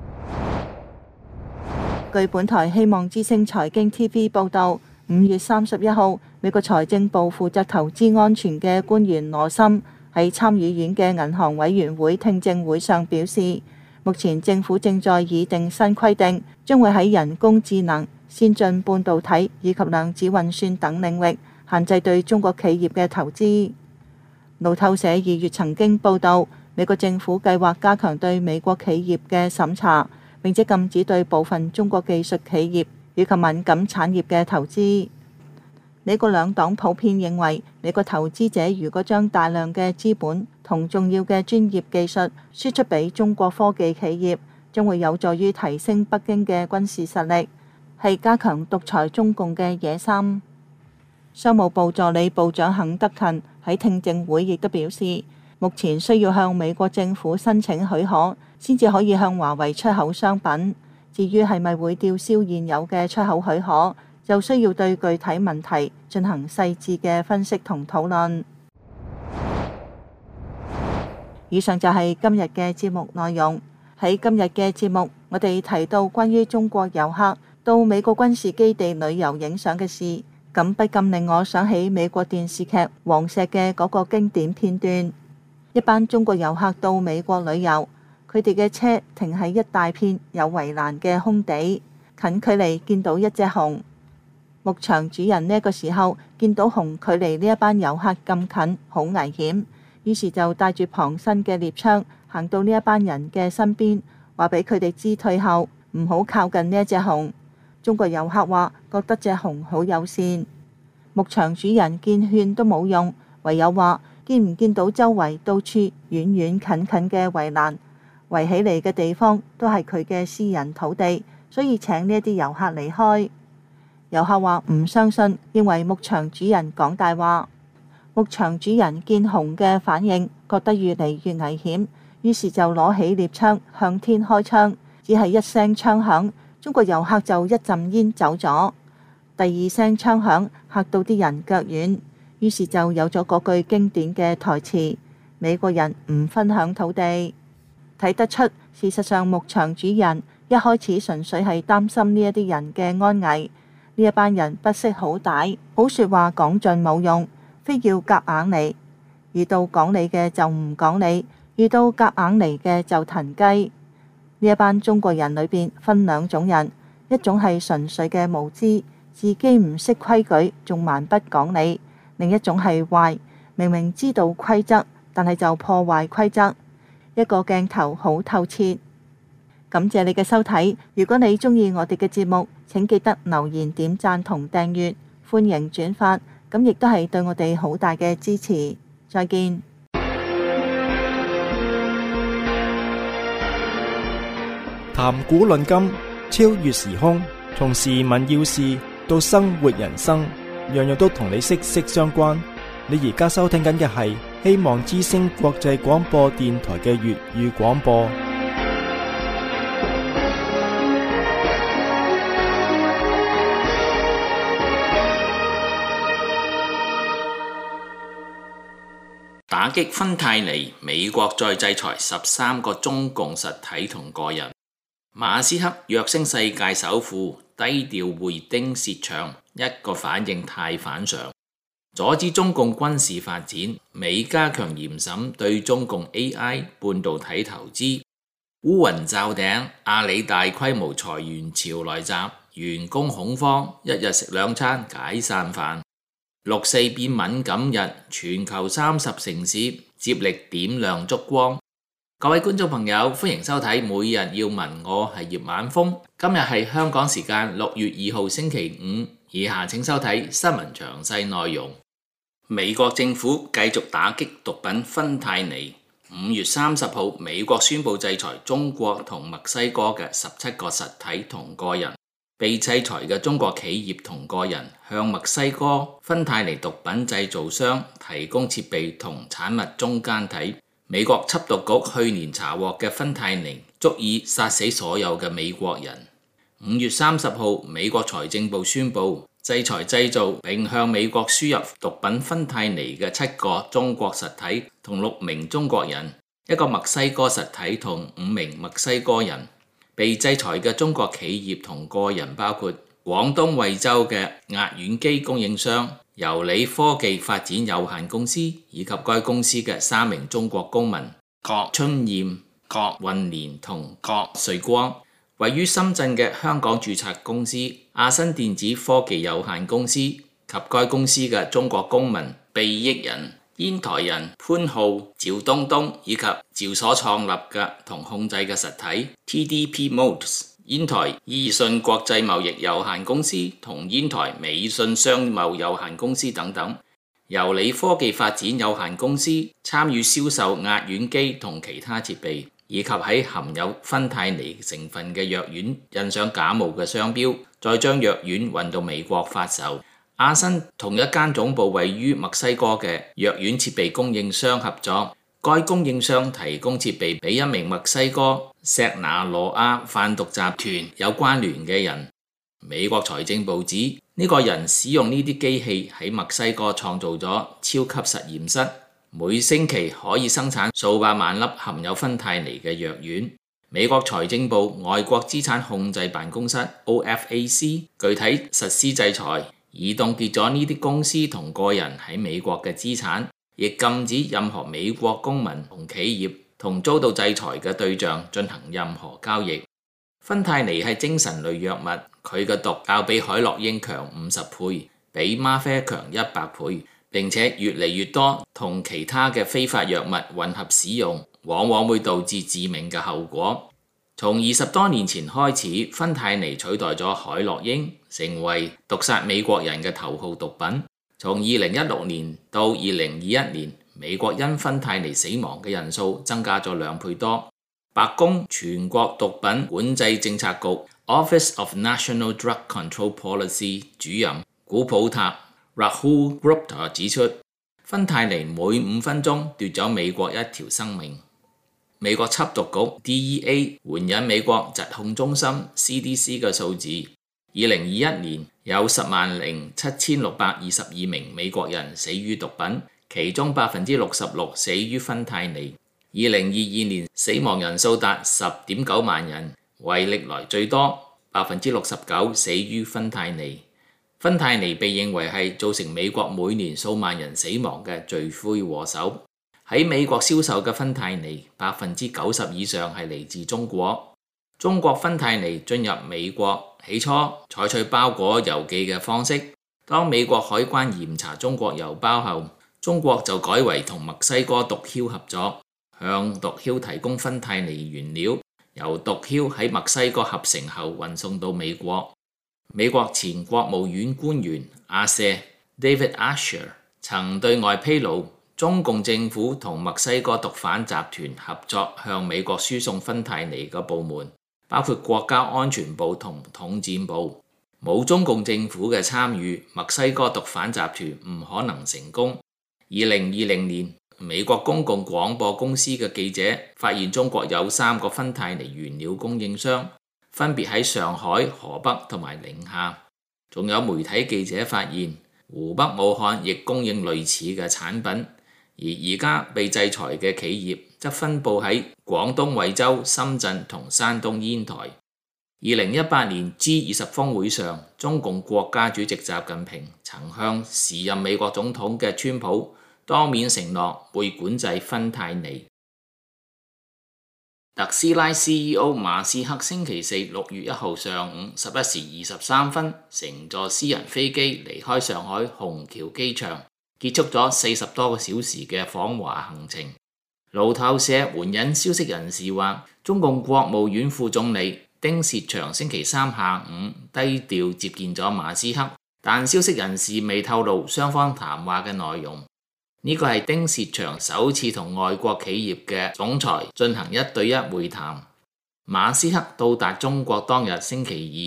據本台希望之聲財經 TV 報導，5月31號，美國財政部負責投資安全嘅官員羅森喺參議院嘅銀行委員會聽證會上表示，目前政府正在擬定新規定，將會喺人工智能、先進半導體以及量子運算等領域限制對中國企業嘅投資。路透社2月曾經報導，美國政府計劃加強對美國企業嘅審查，並且禁止對部分中國技術企業以及敏感產業嘅投資。美國兩黨普遍認為，美國投資者如果將大量嘅資本同重要嘅專業技術輸出俾中國科技企業，將會有助於提升北京嘅軍事實力，係加強獨裁中共嘅野心。商務部助理部長肯德勤喺聽證會亦都表示，目前需要向美國政府申請許可，先至可以向華為出口商品。至於係咪會吊銷現有嘅出口許可，就需要對具體問題進行細緻嘅分析同討論。以上就係今日嘅節目內容。喺今日嘅節目，我哋提到關於中國遊客到美國軍事基地旅遊影相嘅事，咁不禁令我想起美國電視劇《黃石》嘅嗰個經典片段。一班中國遊客到美國旅遊，佢哋嘅車停喺一大片有圍欄嘅空地，近距離見到一隻熊。牧場主人呢個時候見到熊距離呢一班遊客咁近，好危險，於是就帶住旁身嘅獵槍行到呢一班人嘅身邊，話俾佢哋知退後，唔好靠近呢一隻熊。中國遊客話覺得隻熊好友善，牧場主人見勸都冇用，唯有話見唔見到周圍到處遠遠近近嘅圍欄，圍起嚟嘅地方都係佢嘅私人土地，所以請呢一啲遊客離開。遊客話唔相信，認為牧場主人講大話。牧場主人見熊嘅反應，覺得越嚟越危險，於是就攞起獵槍向天開槍，只係一聲槍響，中國遊客就一陣煙走咗。第二聲槍響嚇到啲人腳軟，於是就有咗嗰句經典嘅台詞：美國人唔分享土地。睇得出，事實上牧場主人一開始純粹係擔心呢一啲人嘅安危。呢一班人不識好歹，好說話講盡冇用，非要夾硬嚟。遇到講理嘅就唔講理，遇到夾硬嚟嘅就騰雞。呢一班中國人裏邊分兩種人，一種係純粹嘅無知，自己唔識規矩，仲蠻不講理；另一種係壞，明明知道規則，但係就破壞規則。一個鏡頭好透徹。感謝你嘅收睇，如果你鍾意我哋嘅節目，請記得留言、點讚同訂閱，歡迎轉發，咁亦都係對我哋好大嘅支持。再見。
談古論今，超越時空，從時聞要事到生活人生，樣樣都同你息息相關。你而家收聽緊嘅係希望之聲國際廣播電台嘅粵語廣播。
打擊芬太尼，美國再制裁13個中共實體同個人。馬斯克躍升世界首富，低調回丁薛祥，一個反應太反常。阻止中共軍事發展，美加強嚴審對中共 AI 半導體投資。烏雲罩頂，阿里大規模裁員潮來襲，員工恐慌，一日食2餐解散飯。6.4變敏感日，全球30城市接力點亮燭光。各位觀眾朋友，歡迎收睇每日要聞，我係葉晚風。今日係香港時間6月2號星期五，以下請收睇新聞詳細內容。美國政府繼續打擊毒品芬太尼。5月30號，美國宣布制裁中國同墨西哥嘅17個實體同個人， 被制裁嘅中國企業同個人向墨西哥芬太尼毒品製造商提供設備同產物中間體。美國緝毒局去年查獲嘅芬太尼足以殺死所有嘅美國人。5月30號，美國財政部宣布制裁製造並向美國輸入毒品芬太尼嘅7個中國實體同6名中國人，1個墨西哥實體同5名墨西哥人。被制裁嘅中國企業同個人包括廣東惠州嘅壓軟機供應商由理科技發展有限公司，以及該公司嘅3名中國公民郭春艷、郭運年同郭瑞光。位於深圳嘅香港註冊公司亞新電子科技有限公司及該公司嘅中國公民被益人煙台人潘浩、趙東東以及趙所創立嘅同控制嘅實體 TDP Motors、煙台易信國際貿易有限公司同煙台美信商貿有限公司等等。由理科技發展有限公司參與銷售壓軟機同其他設備，以及喺含有芬太尼成分嘅藥丸印上假冒嘅商標，再將藥丸運到美國發售。亞新同一間總部位於墨西哥嘅藥丸設備供應商合作，該供應商提供設備俾一名墨西哥錫那羅亞販毒集團有關聯嘅人。美國財政部指呢個人使用呢啲機器喺墨西哥創造咗超級實驗室，每星期可以生產數百萬粒含有芬太尼嘅藥丸。美國財政部外國資產控制辦公室 OFAC 具體實施制裁，已凍結咗呢啲公司同個人喺美國嘅資產，亦禁止任何美國公民同企業同遭到制裁嘅對象進行任何交易。芬太尼係精神類藥物，佢嘅毒較比海洛因強50倍，比嗎啡強100倍，並且越嚟越多同其他嘅非法藥物混合使用，往往會導致致命嘅後果。從20多年前開始，芬太尼取代咗海洛因，成為毒殺美國人嘅頭號毒品。從2016年到2021年，美國因芬太尼死亡嘅人數增加咗2倍多。白宮全國毒品管制政策局 Office of National Drug Control Policy 主任古普塔 Rahul Gupta 指出，芬太尼每5分鐘奪走美國1條生命。美國緝毒局 DEA 援引美國疾控中心 CDC 嘅數字，2021年有10,762名美國人死於毒品，其中66%死於芬太尼。2022年死亡人數達10.9萬人，為歷來最多，69%死於芬太尼。芬太尼被認為係造成美國每年數萬人死亡嘅罪魁禍首。喺美國銷售嘅芬太尼90%以上係嚟自中國。中國芬太尼進入美國起初採取包裹郵寄嘅方式，當美國海關嚴查中國郵包後，中國就改為同墨西哥毒梟合作，向毒梟提供芬太尼原料，由毒梟喺墨西哥合成後運送到美國。美國前國務院官員阿舍 David Asher 曾對外披露，中共政府同墨西哥毒販集團合作向美國輸送芬太尼嘅部門，包括國家安全部同統戰部。冇中共政府嘅參與，墨西哥毒販集團唔可能成功。2020年，美國公共廣播公司嘅記者發現中國有3個芬太尼原料供應商，分別喺上海、河北同埋寧夏。仲有媒體記者發現，湖北武漢亦供應類似嘅產品。而家被制裁嘅企業則分佈喺廣東惠州、深圳同山東煙台。2018年 G20 峰會上，中共國家主席習近平曾向時任美國總統嘅川普當面承諾會管制芬太尼。特斯拉 CEO 馬斯克星期四6月1號上午11時23分乘坐私人飛機離開上海虹橋機場，結束咗40多個小時嘅訪華行程。路透社援引消息人士話，中共國務院副總理丁薛祥星期三下午低調接見咗馬斯克，但消息人士未透露雙方談話嘅內容。呢個係丁薛祥首次同外國企業嘅總裁進行1對1會談。馬斯克到達中國當日星期二，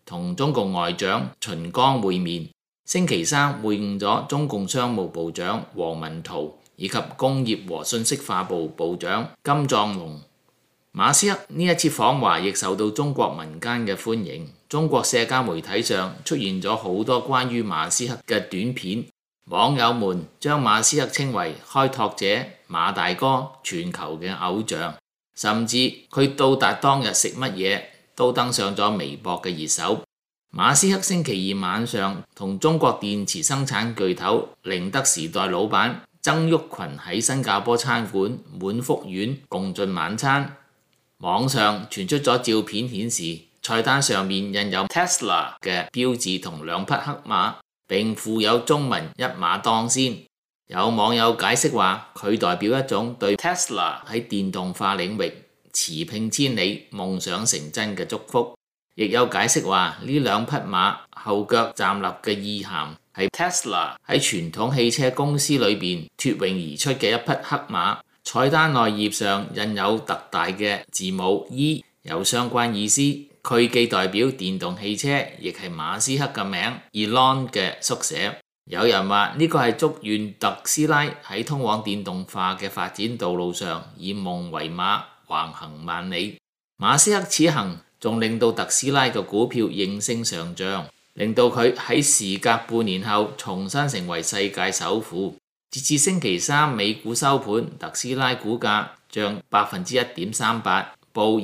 同中共外長秦剛會面。星期三會晤咗中共商務部長王文濤以及工業和信息化部部長金壯龍。馬斯克呢一次訪華亦受到中國民間嘅歡迎。中國社交媒體上出現咗好多關於馬斯克嘅短片，網友們將馬斯克稱為開拓者、馬大哥、全球嘅偶像，甚至佢到達當日食乜嘢都登上咗微博嘅熱搜。馬斯克星期二晚上同中國電池生產巨頭寧德時代老闆曾毓群喺新加坡餐館滿福苑共進晚餐。網上傳出咗照片顯示，菜單上面印有 Tesla 嘅標誌同兩匹黑馬，並附有中文一馬當先。有網友解釋話，佢代表一種對 Tesla 喺電動化領域馳騁千里、夢想成真嘅祝福。亦有解釋話，呢兩匹馬後腳站立嘅意涵係 Tesla 喺傳統汽車公司裏邊脫穎而出嘅一匹黑馬。菜單內頁上印有特大嘅字母 E， 有相關意思。佢既代表電動汽車，亦係馬斯克嘅名 Elon 嘅縮寫。有人話呢個係祝願特斯拉喺通往電動化嘅發展道路上以夢為馬，橫行萬里。馬斯克此行仲令到特斯拉嘅股票應聲上漲，令到佢喺時隔半年後重新成為世界首富。截至星期三美股收盤，特斯拉股價漲1.38%，報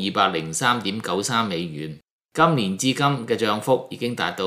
203.93美元。今年至今嘅漲幅已經達到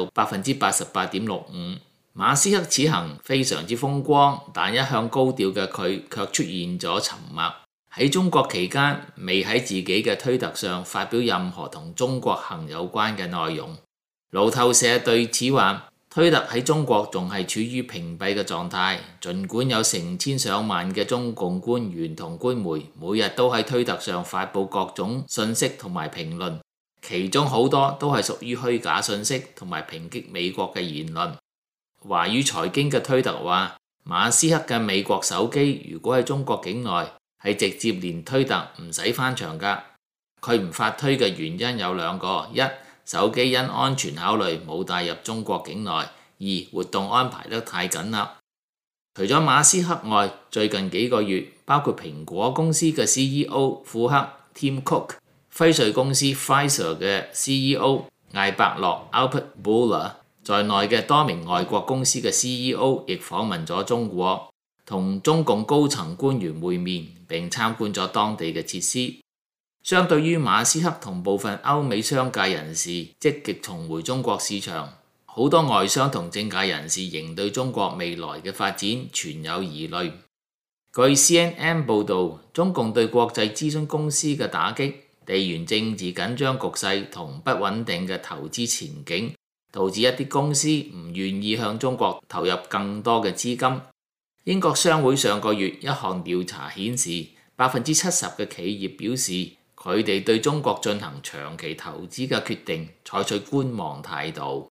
88.65%。馬斯克此行非常之風光，但一向高調嘅佢卻出現咗沉默。喺中國期間，未喺自己嘅推特上發表任何同中國行有關嘅內容。路透社對此話，推特喺中國仲係處於屏蔽嘅狀態，儘管有成千上萬嘅中共官員同官媒每日都喺推特上發布各種信息同埋評論，其中好多都係屬於虛假信息同埋抨擊美國嘅言論。華語財經嘅推特話，馬斯克嘅美國手機如果喺中國境內係直接連推特唔使翻牆㗎。佢唔發推嘅原因有兩個：一，手機因安全考慮冇帶入中國境內；二，活動安排得太緊啦。除咗馬斯克外，最近幾個月，包括蘋果公司嘅 CEO 庫克 Tim Cook、輝瑞公司 Pfizer 嘅 CEO 艾伯洛 Albert Bourla 在內嘅多名外國公司嘅 CEO 亦訪問咗中國，同中共高層官員會面並參觀咗當地嘅設施。相對於馬斯克同部分歐美商界人士積極重回中國市場，好多外商同政界人士仍對中國未來嘅發展存有疑慮。據 CNN 報導，中共對國際諮詢公司嘅打擊、地緣政治緊張局勢同不穩定嘅投資前景，導致一啲公司唔願意向中國投入更多嘅資金。英國商會上個月一項調查顯示，70%嘅企業表示，佢哋對中國進行長期投資嘅決定採取觀望態度。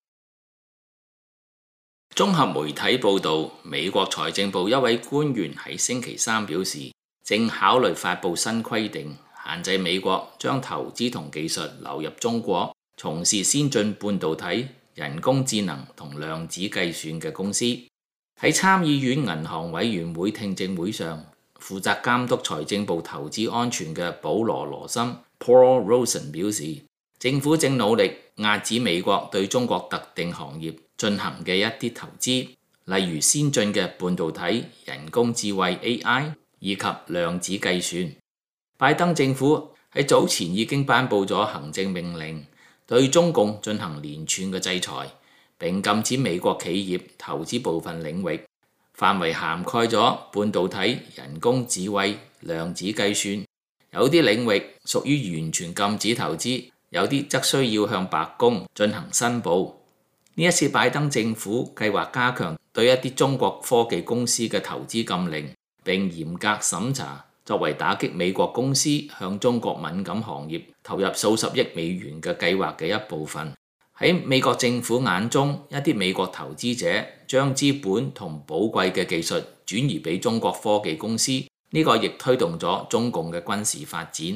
綜合媒體報導，美國財政部一位官員喺星期三表示，正考慮發布新規定，限制美國將投資同技術流入中國，從事先進半導體、人工智能同量子計算嘅公司。喺參議院銀行委員會聽證會上，負責監督財政部投資安全嘅保羅羅森 Paul Rosen 表示，政府正努力遏止美國對中國特定行業進行嘅一啲投資，例如先進嘅半導體、人工智慧 AI 以及量子計算。拜登政府喺早前已經頒布咗行政命令，對中共進行連串嘅制裁，並禁止美國企業投資部分領域，範圍涵蓋咗半導體、人工智慧、量子計算。有啲領域屬於完全禁止投資，有啲則需要向白宮進行申報。呢一次拜登政府計劃加強對一啲中國科技公司嘅投資禁令，並嚴格審查，作為打擊美國公司向中國敏感行業投入數十億美元嘅計劃嘅一部分。喺美國政府眼中，一啲美國投資者將資本同寶貴嘅技術轉移俾中國科技公司，呢個亦推動咗中共嘅軍事發展。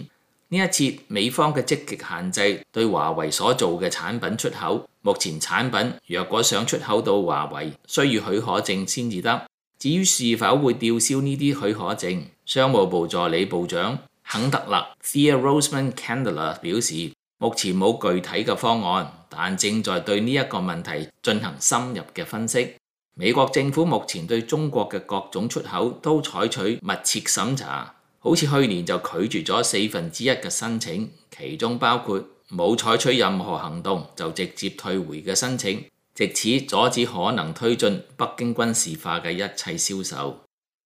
呢一次美方嘅積極限制對華為所做嘅產品出口，目前產品若果想出口到華為，需要許可證先至得。至於是否會吊銷呢啲許可證，商務部助理部長肯特勒 Thea Roseman Candler 表示，目前冇具體嘅方案，但正在對呢一個問題進行深入嘅分析。美國政府目前對中國嘅各種出口都採取密切審查，好似去年就拒絕咗1/4嘅申請，其中包括冇採取任何行動就直接退回嘅申請，藉此阻止可能推進北京軍事化嘅一切銷售。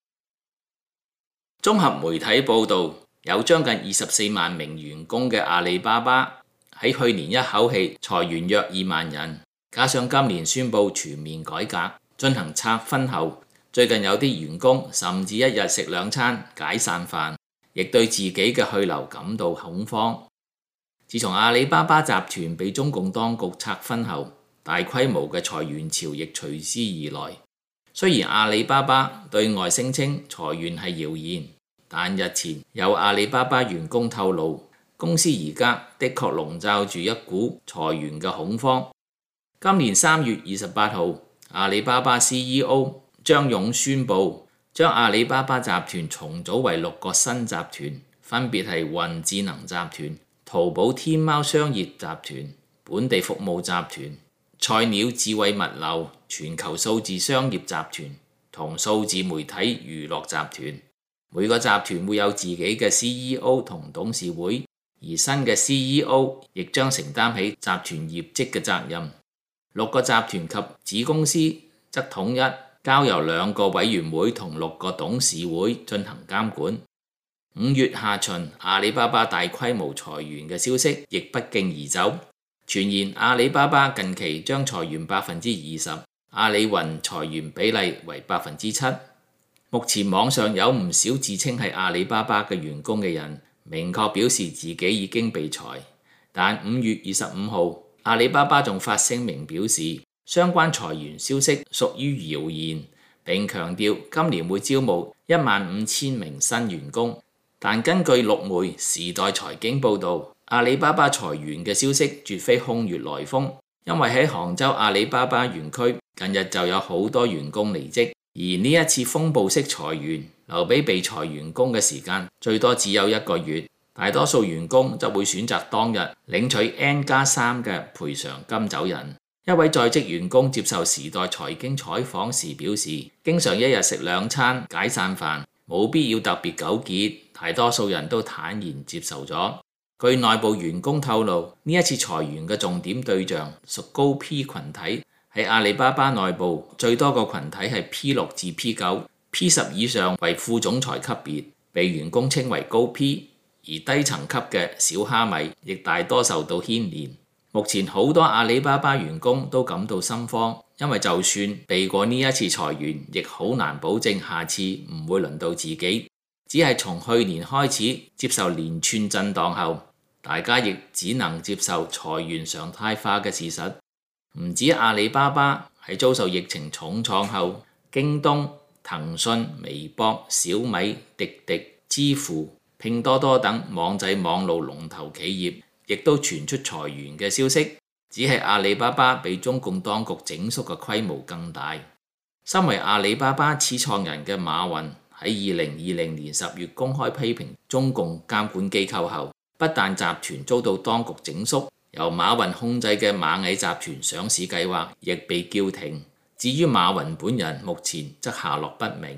綜合媒體報導，有將近24萬名員工嘅阿里巴巴喺去年一口氣裁員約2萬人，加上今年宣布全面改革進行拆分後，最近有啲員工甚至一日食2餐解散飯，亦對自己嘅去留感到恐慌。自從阿里巴巴集團被中共當局拆分後，大規模嘅裁員潮亦隨之而來。雖然阿里巴巴對外聲稱裁員係謠言，但日前有阿里巴巴員工透露，公司而家的確籠罩住一股裁員嘅恐慌。今年3月28號，阿里巴巴 CEO 張勇宣布，將阿里巴巴集團重組為6個新集團，分別係雲智能集團、淘寶天貓商業集團、本地服務集團、菜鳥智慧物流、全球數字商業集團同數字媒體娛樂集團。每個集團會有自己嘅 CEO 同董事會，而新嘅 CEO 亦將承擔起集團業績嘅責任。6個集團及子公司則統一交由2個委員會同6個董事會進行監管。5月下旬，阿里巴巴大規模裁員嘅消息亦不脛而走，傳言阿里巴巴近期將裁員20%，阿里雲裁員比例為7%。目前網上有唔少自稱係阿里巴巴嘅員工嘅人，明確表示自己已經被裁。但5月25號，阿里巴巴仲發聲明表示，相關裁員消息屬於謠言，並強調今年會招募15000名新員工。但根據陸媒時代財經報導，阿里巴巴裁員嘅消息絕非空穴來風，因為喺杭州阿里巴巴園區近日就有好多員工離職，而呢一次風暴式裁員留俾被裁員工嘅時間最多只有1個月，大多數員工則會選擇當日領取 N+3 嘅賠償金走人。一位在職員工接受時代財經採訪時表示，經常一日食2餐解散飯，冇必要特別糾結，大多數人都坦然接受咗。據內部員工透露，呢一次裁員嘅重點對象屬高 P 群體，喺阿里巴巴內部最多個群體係 P6 至 P9，P10 以上為副總裁級別，被員工稱為高 P， 而低層級嘅小蝦米亦大多受到牽連。目前好多阿里巴巴員工都感到心慌，因為就算避過呢一次裁員，亦好難保證下次唔會輪到自己。只係從去年開始接受連串震盪後，大家亦只能接受裁員常態化嘅事實。唔止阿里巴巴喺遭受疫情重創後，京東、騰訊、微博、小米、滴滴、支付、拼多多等網際網路龍頭企業亦都傳出裁員嘅消息，只係阿里巴巴比中共當局整肅嘅規模更大。身為阿里巴巴始創人嘅馬雲喺2020年10月公開批評中共監管機構後，不但集團遭到當局整肅，由馬雲控制嘅螞蟻集團上市計劃亦被叫停。至於馬雲本人，目前則下落不明。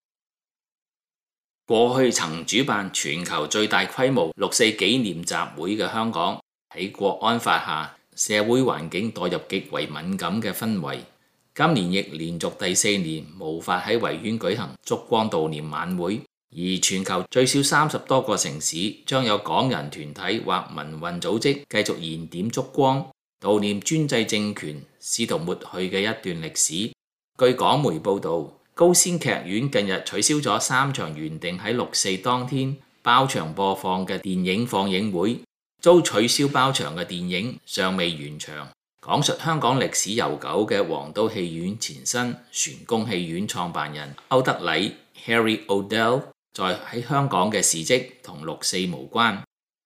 過去曾主辦全球最大規模6四紀念集會嘅香港，喺國安法下，社會環境墮入極為敏感嘅氛圍。今年亦連續第4年無法喺維園舉行燭光悼念晚會，而全球最少30多個城市將有港人團體或民運組織繼續燃點燭光，悼念專制政權試圖抹去嘅一段歷史。據港媒報導，高仙劇院近日取消咗3場原定喺6四當天包場播放嘅電影放映會，遭取消包場嘅電影尚未完場。講述香港歷史悠久嘅皇都戲院前身璇宮戲院創辦人歐德禮 Harry Odell 在香港嘅事蹟同6四無關，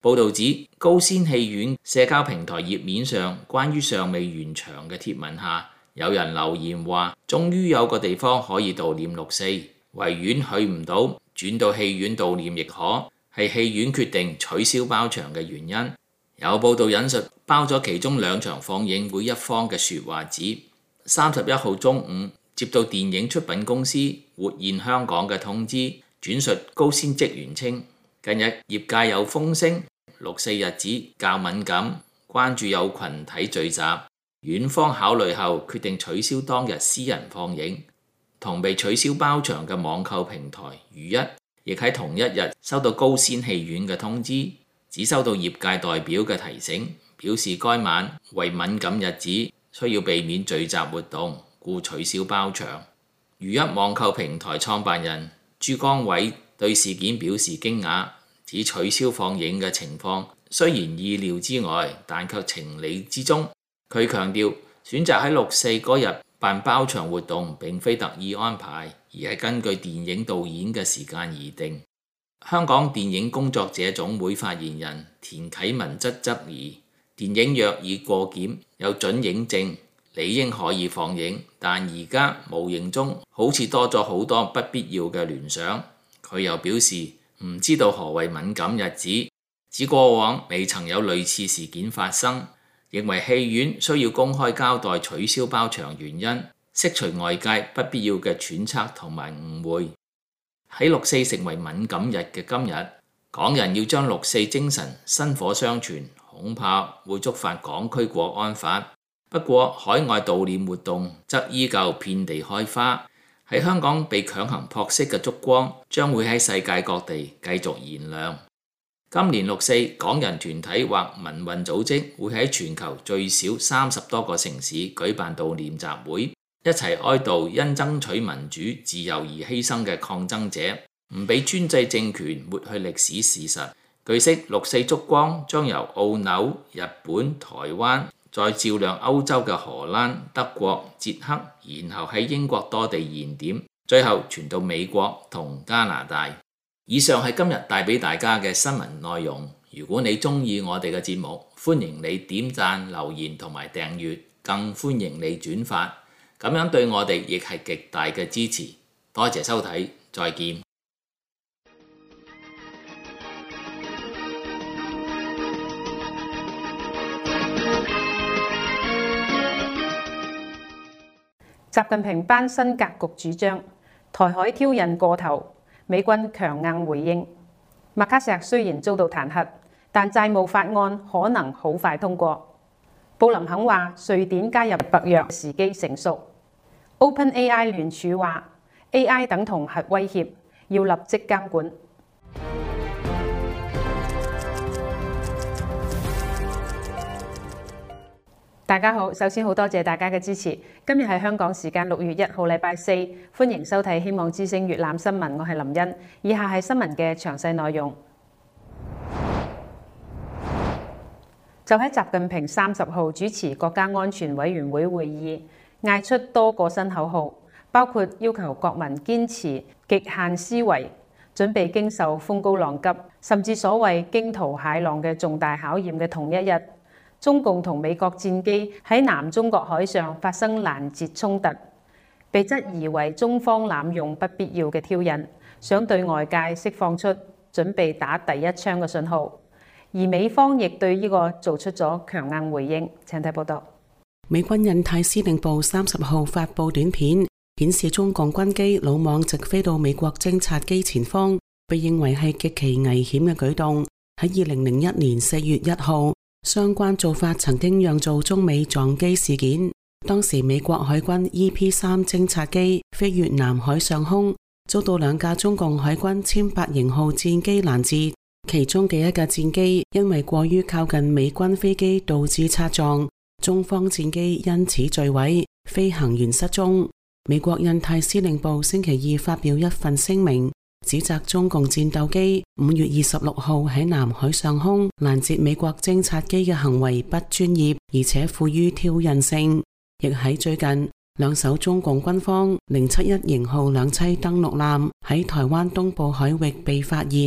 報導指高仙戲院社交平台頁面上關於尚未完場嘅貼文下，有人留言話終於有個地方可以悼念六四，維園去唔到，轉到戲院悼念亦可，係戲院決定取消包場嘅原因。有報道引述包咗其中2場放映會一方嘅説話指，31號中午接到電影出品公司活現香港嘅通知，轉述高仙職員稱，近日業界有風聲，六四日子較敏感，關注有群體聚集，院方考慮後決定取消當日私人放映。同被取消包場嘅網購平台如一，亦喺同一日收到高仙戲院嘅通知，只收到業界代表嘅提醒，表示該晚為敏感日子，需要避免聚集活動，故取消包場。如一網購平台創辦人朱江偉對事件表示驚訝，指取消放映嘅情況雖然意料之外，但卻情理之中。佢強調，選擇喺六四嗰日辦包場活動並非特意安排，而係根據電影導演嘅時間而定。香港電影工作者總會發言人田啟文質疑，電影若已過檢有準映證，理應可以放映，但而家無形中好似多咗好多不必要嘅聯想。佢又表示唔知道何謂敏感日子，指過往未曾有類似事件發生，認為戲院需要公開交代取消包場原因，釋除外界不必要嘅揣測同埋誤會。喺六四成為敏感日嘅今日，港人要將六四精神薪火相傳，恐怕會觸發港區國安法。不過海外悼念活動則依舊遍地開花，喺香港被強行撲熄嘅燭光將會喺世界各地繼續燃亮。今年六四，港人團體或民運組織會喺全球最少30多個城市舉辦悼念集會，一齊哀悼因爭取民主自由而犧牲嘅抗爭者，唔俾專制政權抹去歷史事實。據悉，六四燭光將由澳紐、日本、台灣，再照亮歐洲嘅荷蘭、德國、捷克，然後喺英國多地燃點，最後傳到美國同加拿大。以上係今日帶俾大家嘅新聞內容。如果你鍾意我哋嘅節目，歡迎你點讚、留言同埋訂閱，更歡迎你轉發，咁樣對我哋亦係極大嘅支持。多謝收睇，再見。
習近平班新格局主張，台海挑釁過頭，美軍強硬回應。麥卡錫雖然遭到彈劾，但債務法案可能好快通過。布林肯話，瑞典加入北約時機成熟。OpenAI 聯署話 AI 等同核威脅，要立即監管。大家好，首先好多謝大家嘅支持。今日係香港時間6月1號禮拜四，歡迎收睇希望之聲粵覽新聞，我係林茵。以下係新聞嘅詳細內容。就喺習近平30號主持國家安全委員會會議，嗌出多個新口號，包括要求國民堅持極限思維，準備經受風高浪急，甚至所謂驚濤駭浪嘅重大考驗嘅同一日，中共同美國戰機喺南中國海上發生攔截衝突，被質疑為中方濫用不必要嘅挑釁，想對外界釋放出準備打第一槍嘅信號。而美方亦對呢個做出咗強硬回應。請睇報道。
美軍印太司令部30號發布短片，顯示中共軍機魯莽直飛到美國偵察機前方，被認為係極其危險嘅舉動。喺2001年4月1號，相關做法曾經釀造中美撞機事件。當時美國海軍 EP-3 偵察機飛越南海上空，遭到2架中共海軍殲8型號戰機攔截，其中嘅一架戰機因為過於靠近美軍飛機導致擦撞，中方戰機因此墜毀，飛行員失蹤。美國印太司令部星期二發表一份聲明，指責中共戰鬥機5月26號喺南海上空攔截美國偵察機嘅行為不專業，而且富於挑釁性。亦喺最近，2艘中共軍方071型號兩棲登陸艦喺台灣東部海域被發現，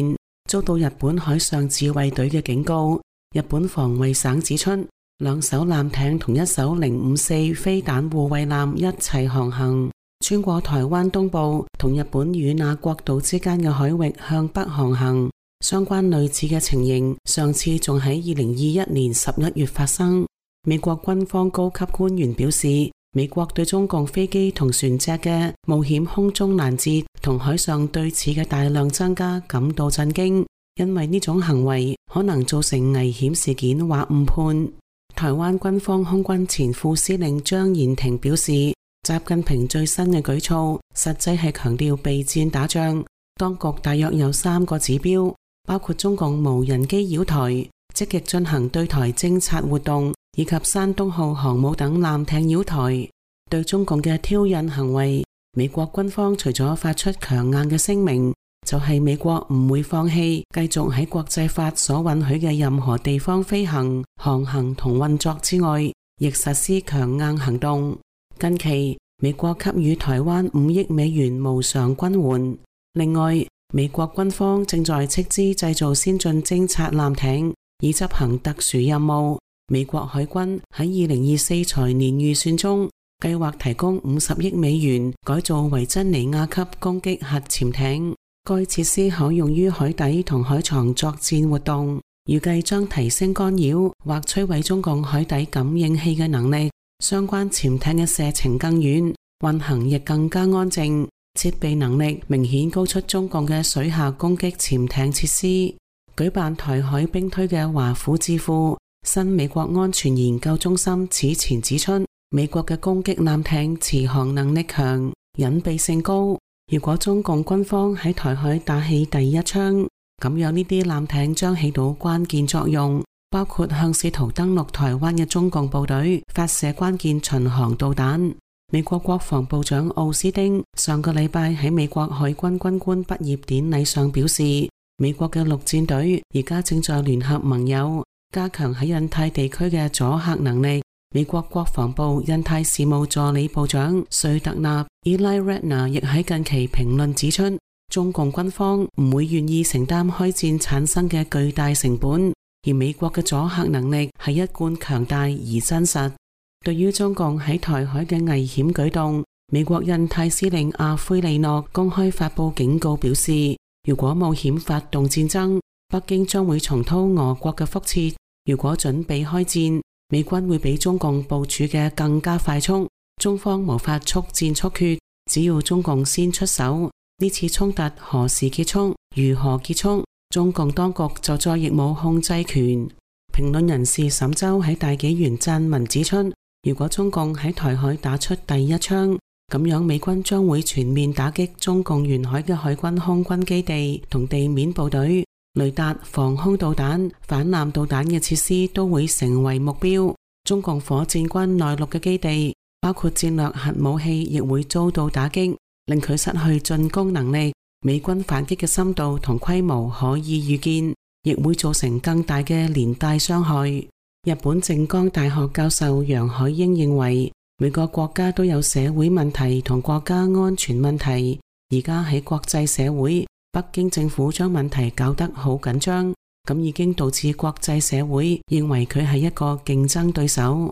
遭到日本海上自衛隊嘅警告。日本防衛省指出，2艘艦艇同1艘054飛彈護衛艦一齊航行，穿過台灣東部同日本與那國島之間嘅海域向北航行。相關類似嘅情形上次仲喺2021年11月發生。美國軍方高級官員表示，美國對中共飛機同船隻嘅冒險空中攔截同海上對峙嘅大量增加感到震驚，因為呢種行為可能造成危險事件或誤判。台灣軍方空軍前副司令張延廷表示，習近平最新嘅舉措實際係強調備戰打仗，當局大約有3個指標，包括中共無人機擾台、積極進行對台偵察活動以及山東號航母等艦艇擾台。對中共嘅挑釁行為，美國軍方除咗發出強硬嘅聲明，就係美國唔會放棄繼續喺國際法所允許嘅任何地方飛行、航行同運作之外，亦實施強硬行動。近期，美國給予台灣5億美元無償軍援。另外，美國軍方正在斥資製造先進偵察艦艇，以執行特殊任務。美國海軍喺2024財年預算中，計劃提供50億美元改造維珍尼亞級攻擊核潛艇。該設施可用於海底同海床作戰活動，預計將提升干擾或摧毀中共海底感應器嘅能力。相關潛艇嘅射程更遠，運行亦更加安靜，設備能力明顯高出中共嘅水下攻擊潛艇設施。舉辦台海兵推嘅華府智庫新美國安全研究中心此前指出，美國嘅攻擊艦艇持航能力強，隱蔽性高。如果中共軍方喺台海打起第一槍，咁樣呢啲艦艇將起到關鍵作用，包括向試圖登陸台灣嘅中共部隊發射關鍵巡航導彈。美國國防部長奧斯汀上個禮拜喺美國海軍軍官畢業典禮上表示，美國嘅陸戰隊而家正在聯合盟友，加強喺印太地區嘅阻嚇能力。美國國防部印太事務助理部長瑞特納 Eli Ratner 亦喺近期評論指出，中共軍方唔會願意承擔開戰產生嘅巨大成本，而美國嘅阻嚇能力係一貫強大而真實。對於中共喺台海嘅危險舉動，美國印太司令阿奎利諾公開發佈警告表示，如果冒險發動戰爭，北京將會重蹈俄國嘅覆轍。如果準備開戰，美軍會比中共部署嘅更加快速，中方無法速戰速決。只要中共先出手，呢次衝突何時結束、如何結束，中共當局就再亦冇控制權。評論人士沈周喺大紀元撰文指出，如果中共喺台海打出第一槍，咁樣美軍將會全面打擊中共沿海嘅海軍空軍基地同地面部隊。雷達、防空導彈、反艦導彈嘅設施都會成為目標。中共火箭軍內陸嘅基地，包括戰略核武器，亦會遭到打擊，令佢失去進攻能力。美軍反擊嘅深度同規模可以預見，亦會造成更大嘅連帶傷害。日本靜岡大學教授楊海英認為，每個國家都有社會問題同國家安全問題，而家喺國際社會，北京政府將問題搞得好緊張，咁已經導致國際社會認為佢係一個競爭對手。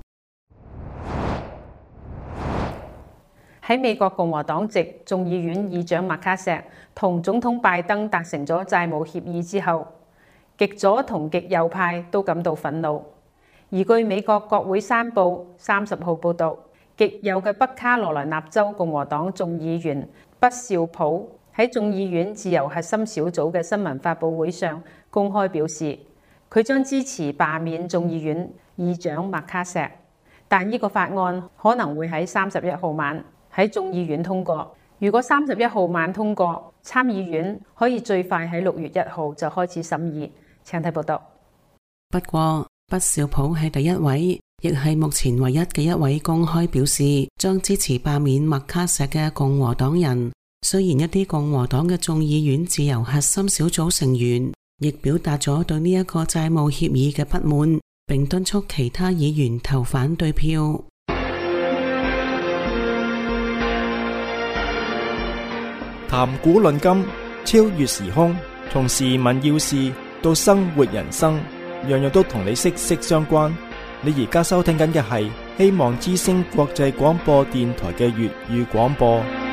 喺美國共和黨籍眾議院議長麥卡錫同總統拜登達成咗債務協議之後，極左同極右派都感到憤怒。而據美國國會山報30號報導，極右嘅北卡羅來納州共和黨眾議員畢紹普喺眾議院自由核心小組嘅新聞發佈會上公開表示，佢將支持罷免眾議院議長麥卡錫，但呢個法案可能會喺31號晚喺眾議院通過。如果31號晚通過，參議院可以最快喺6月1號就開始審議。請睇報道。
不過，畢紹普係第一位，亦係目前唯一嘅一位公開表示將支持罷免麥卡錫嘅共和黨人。雖然一啲共和黨嘅眾議院自由核心小組成員亦表達咗對呢一個債務協議嘅不滿，並敦促其他議員投反對票。
談古論今，超越時空， 從時聞要事到生活人生，樣樣都同你息息相關。你而家收聽緊嘅係希望之聲國際廣播電台嘅粵語廣播。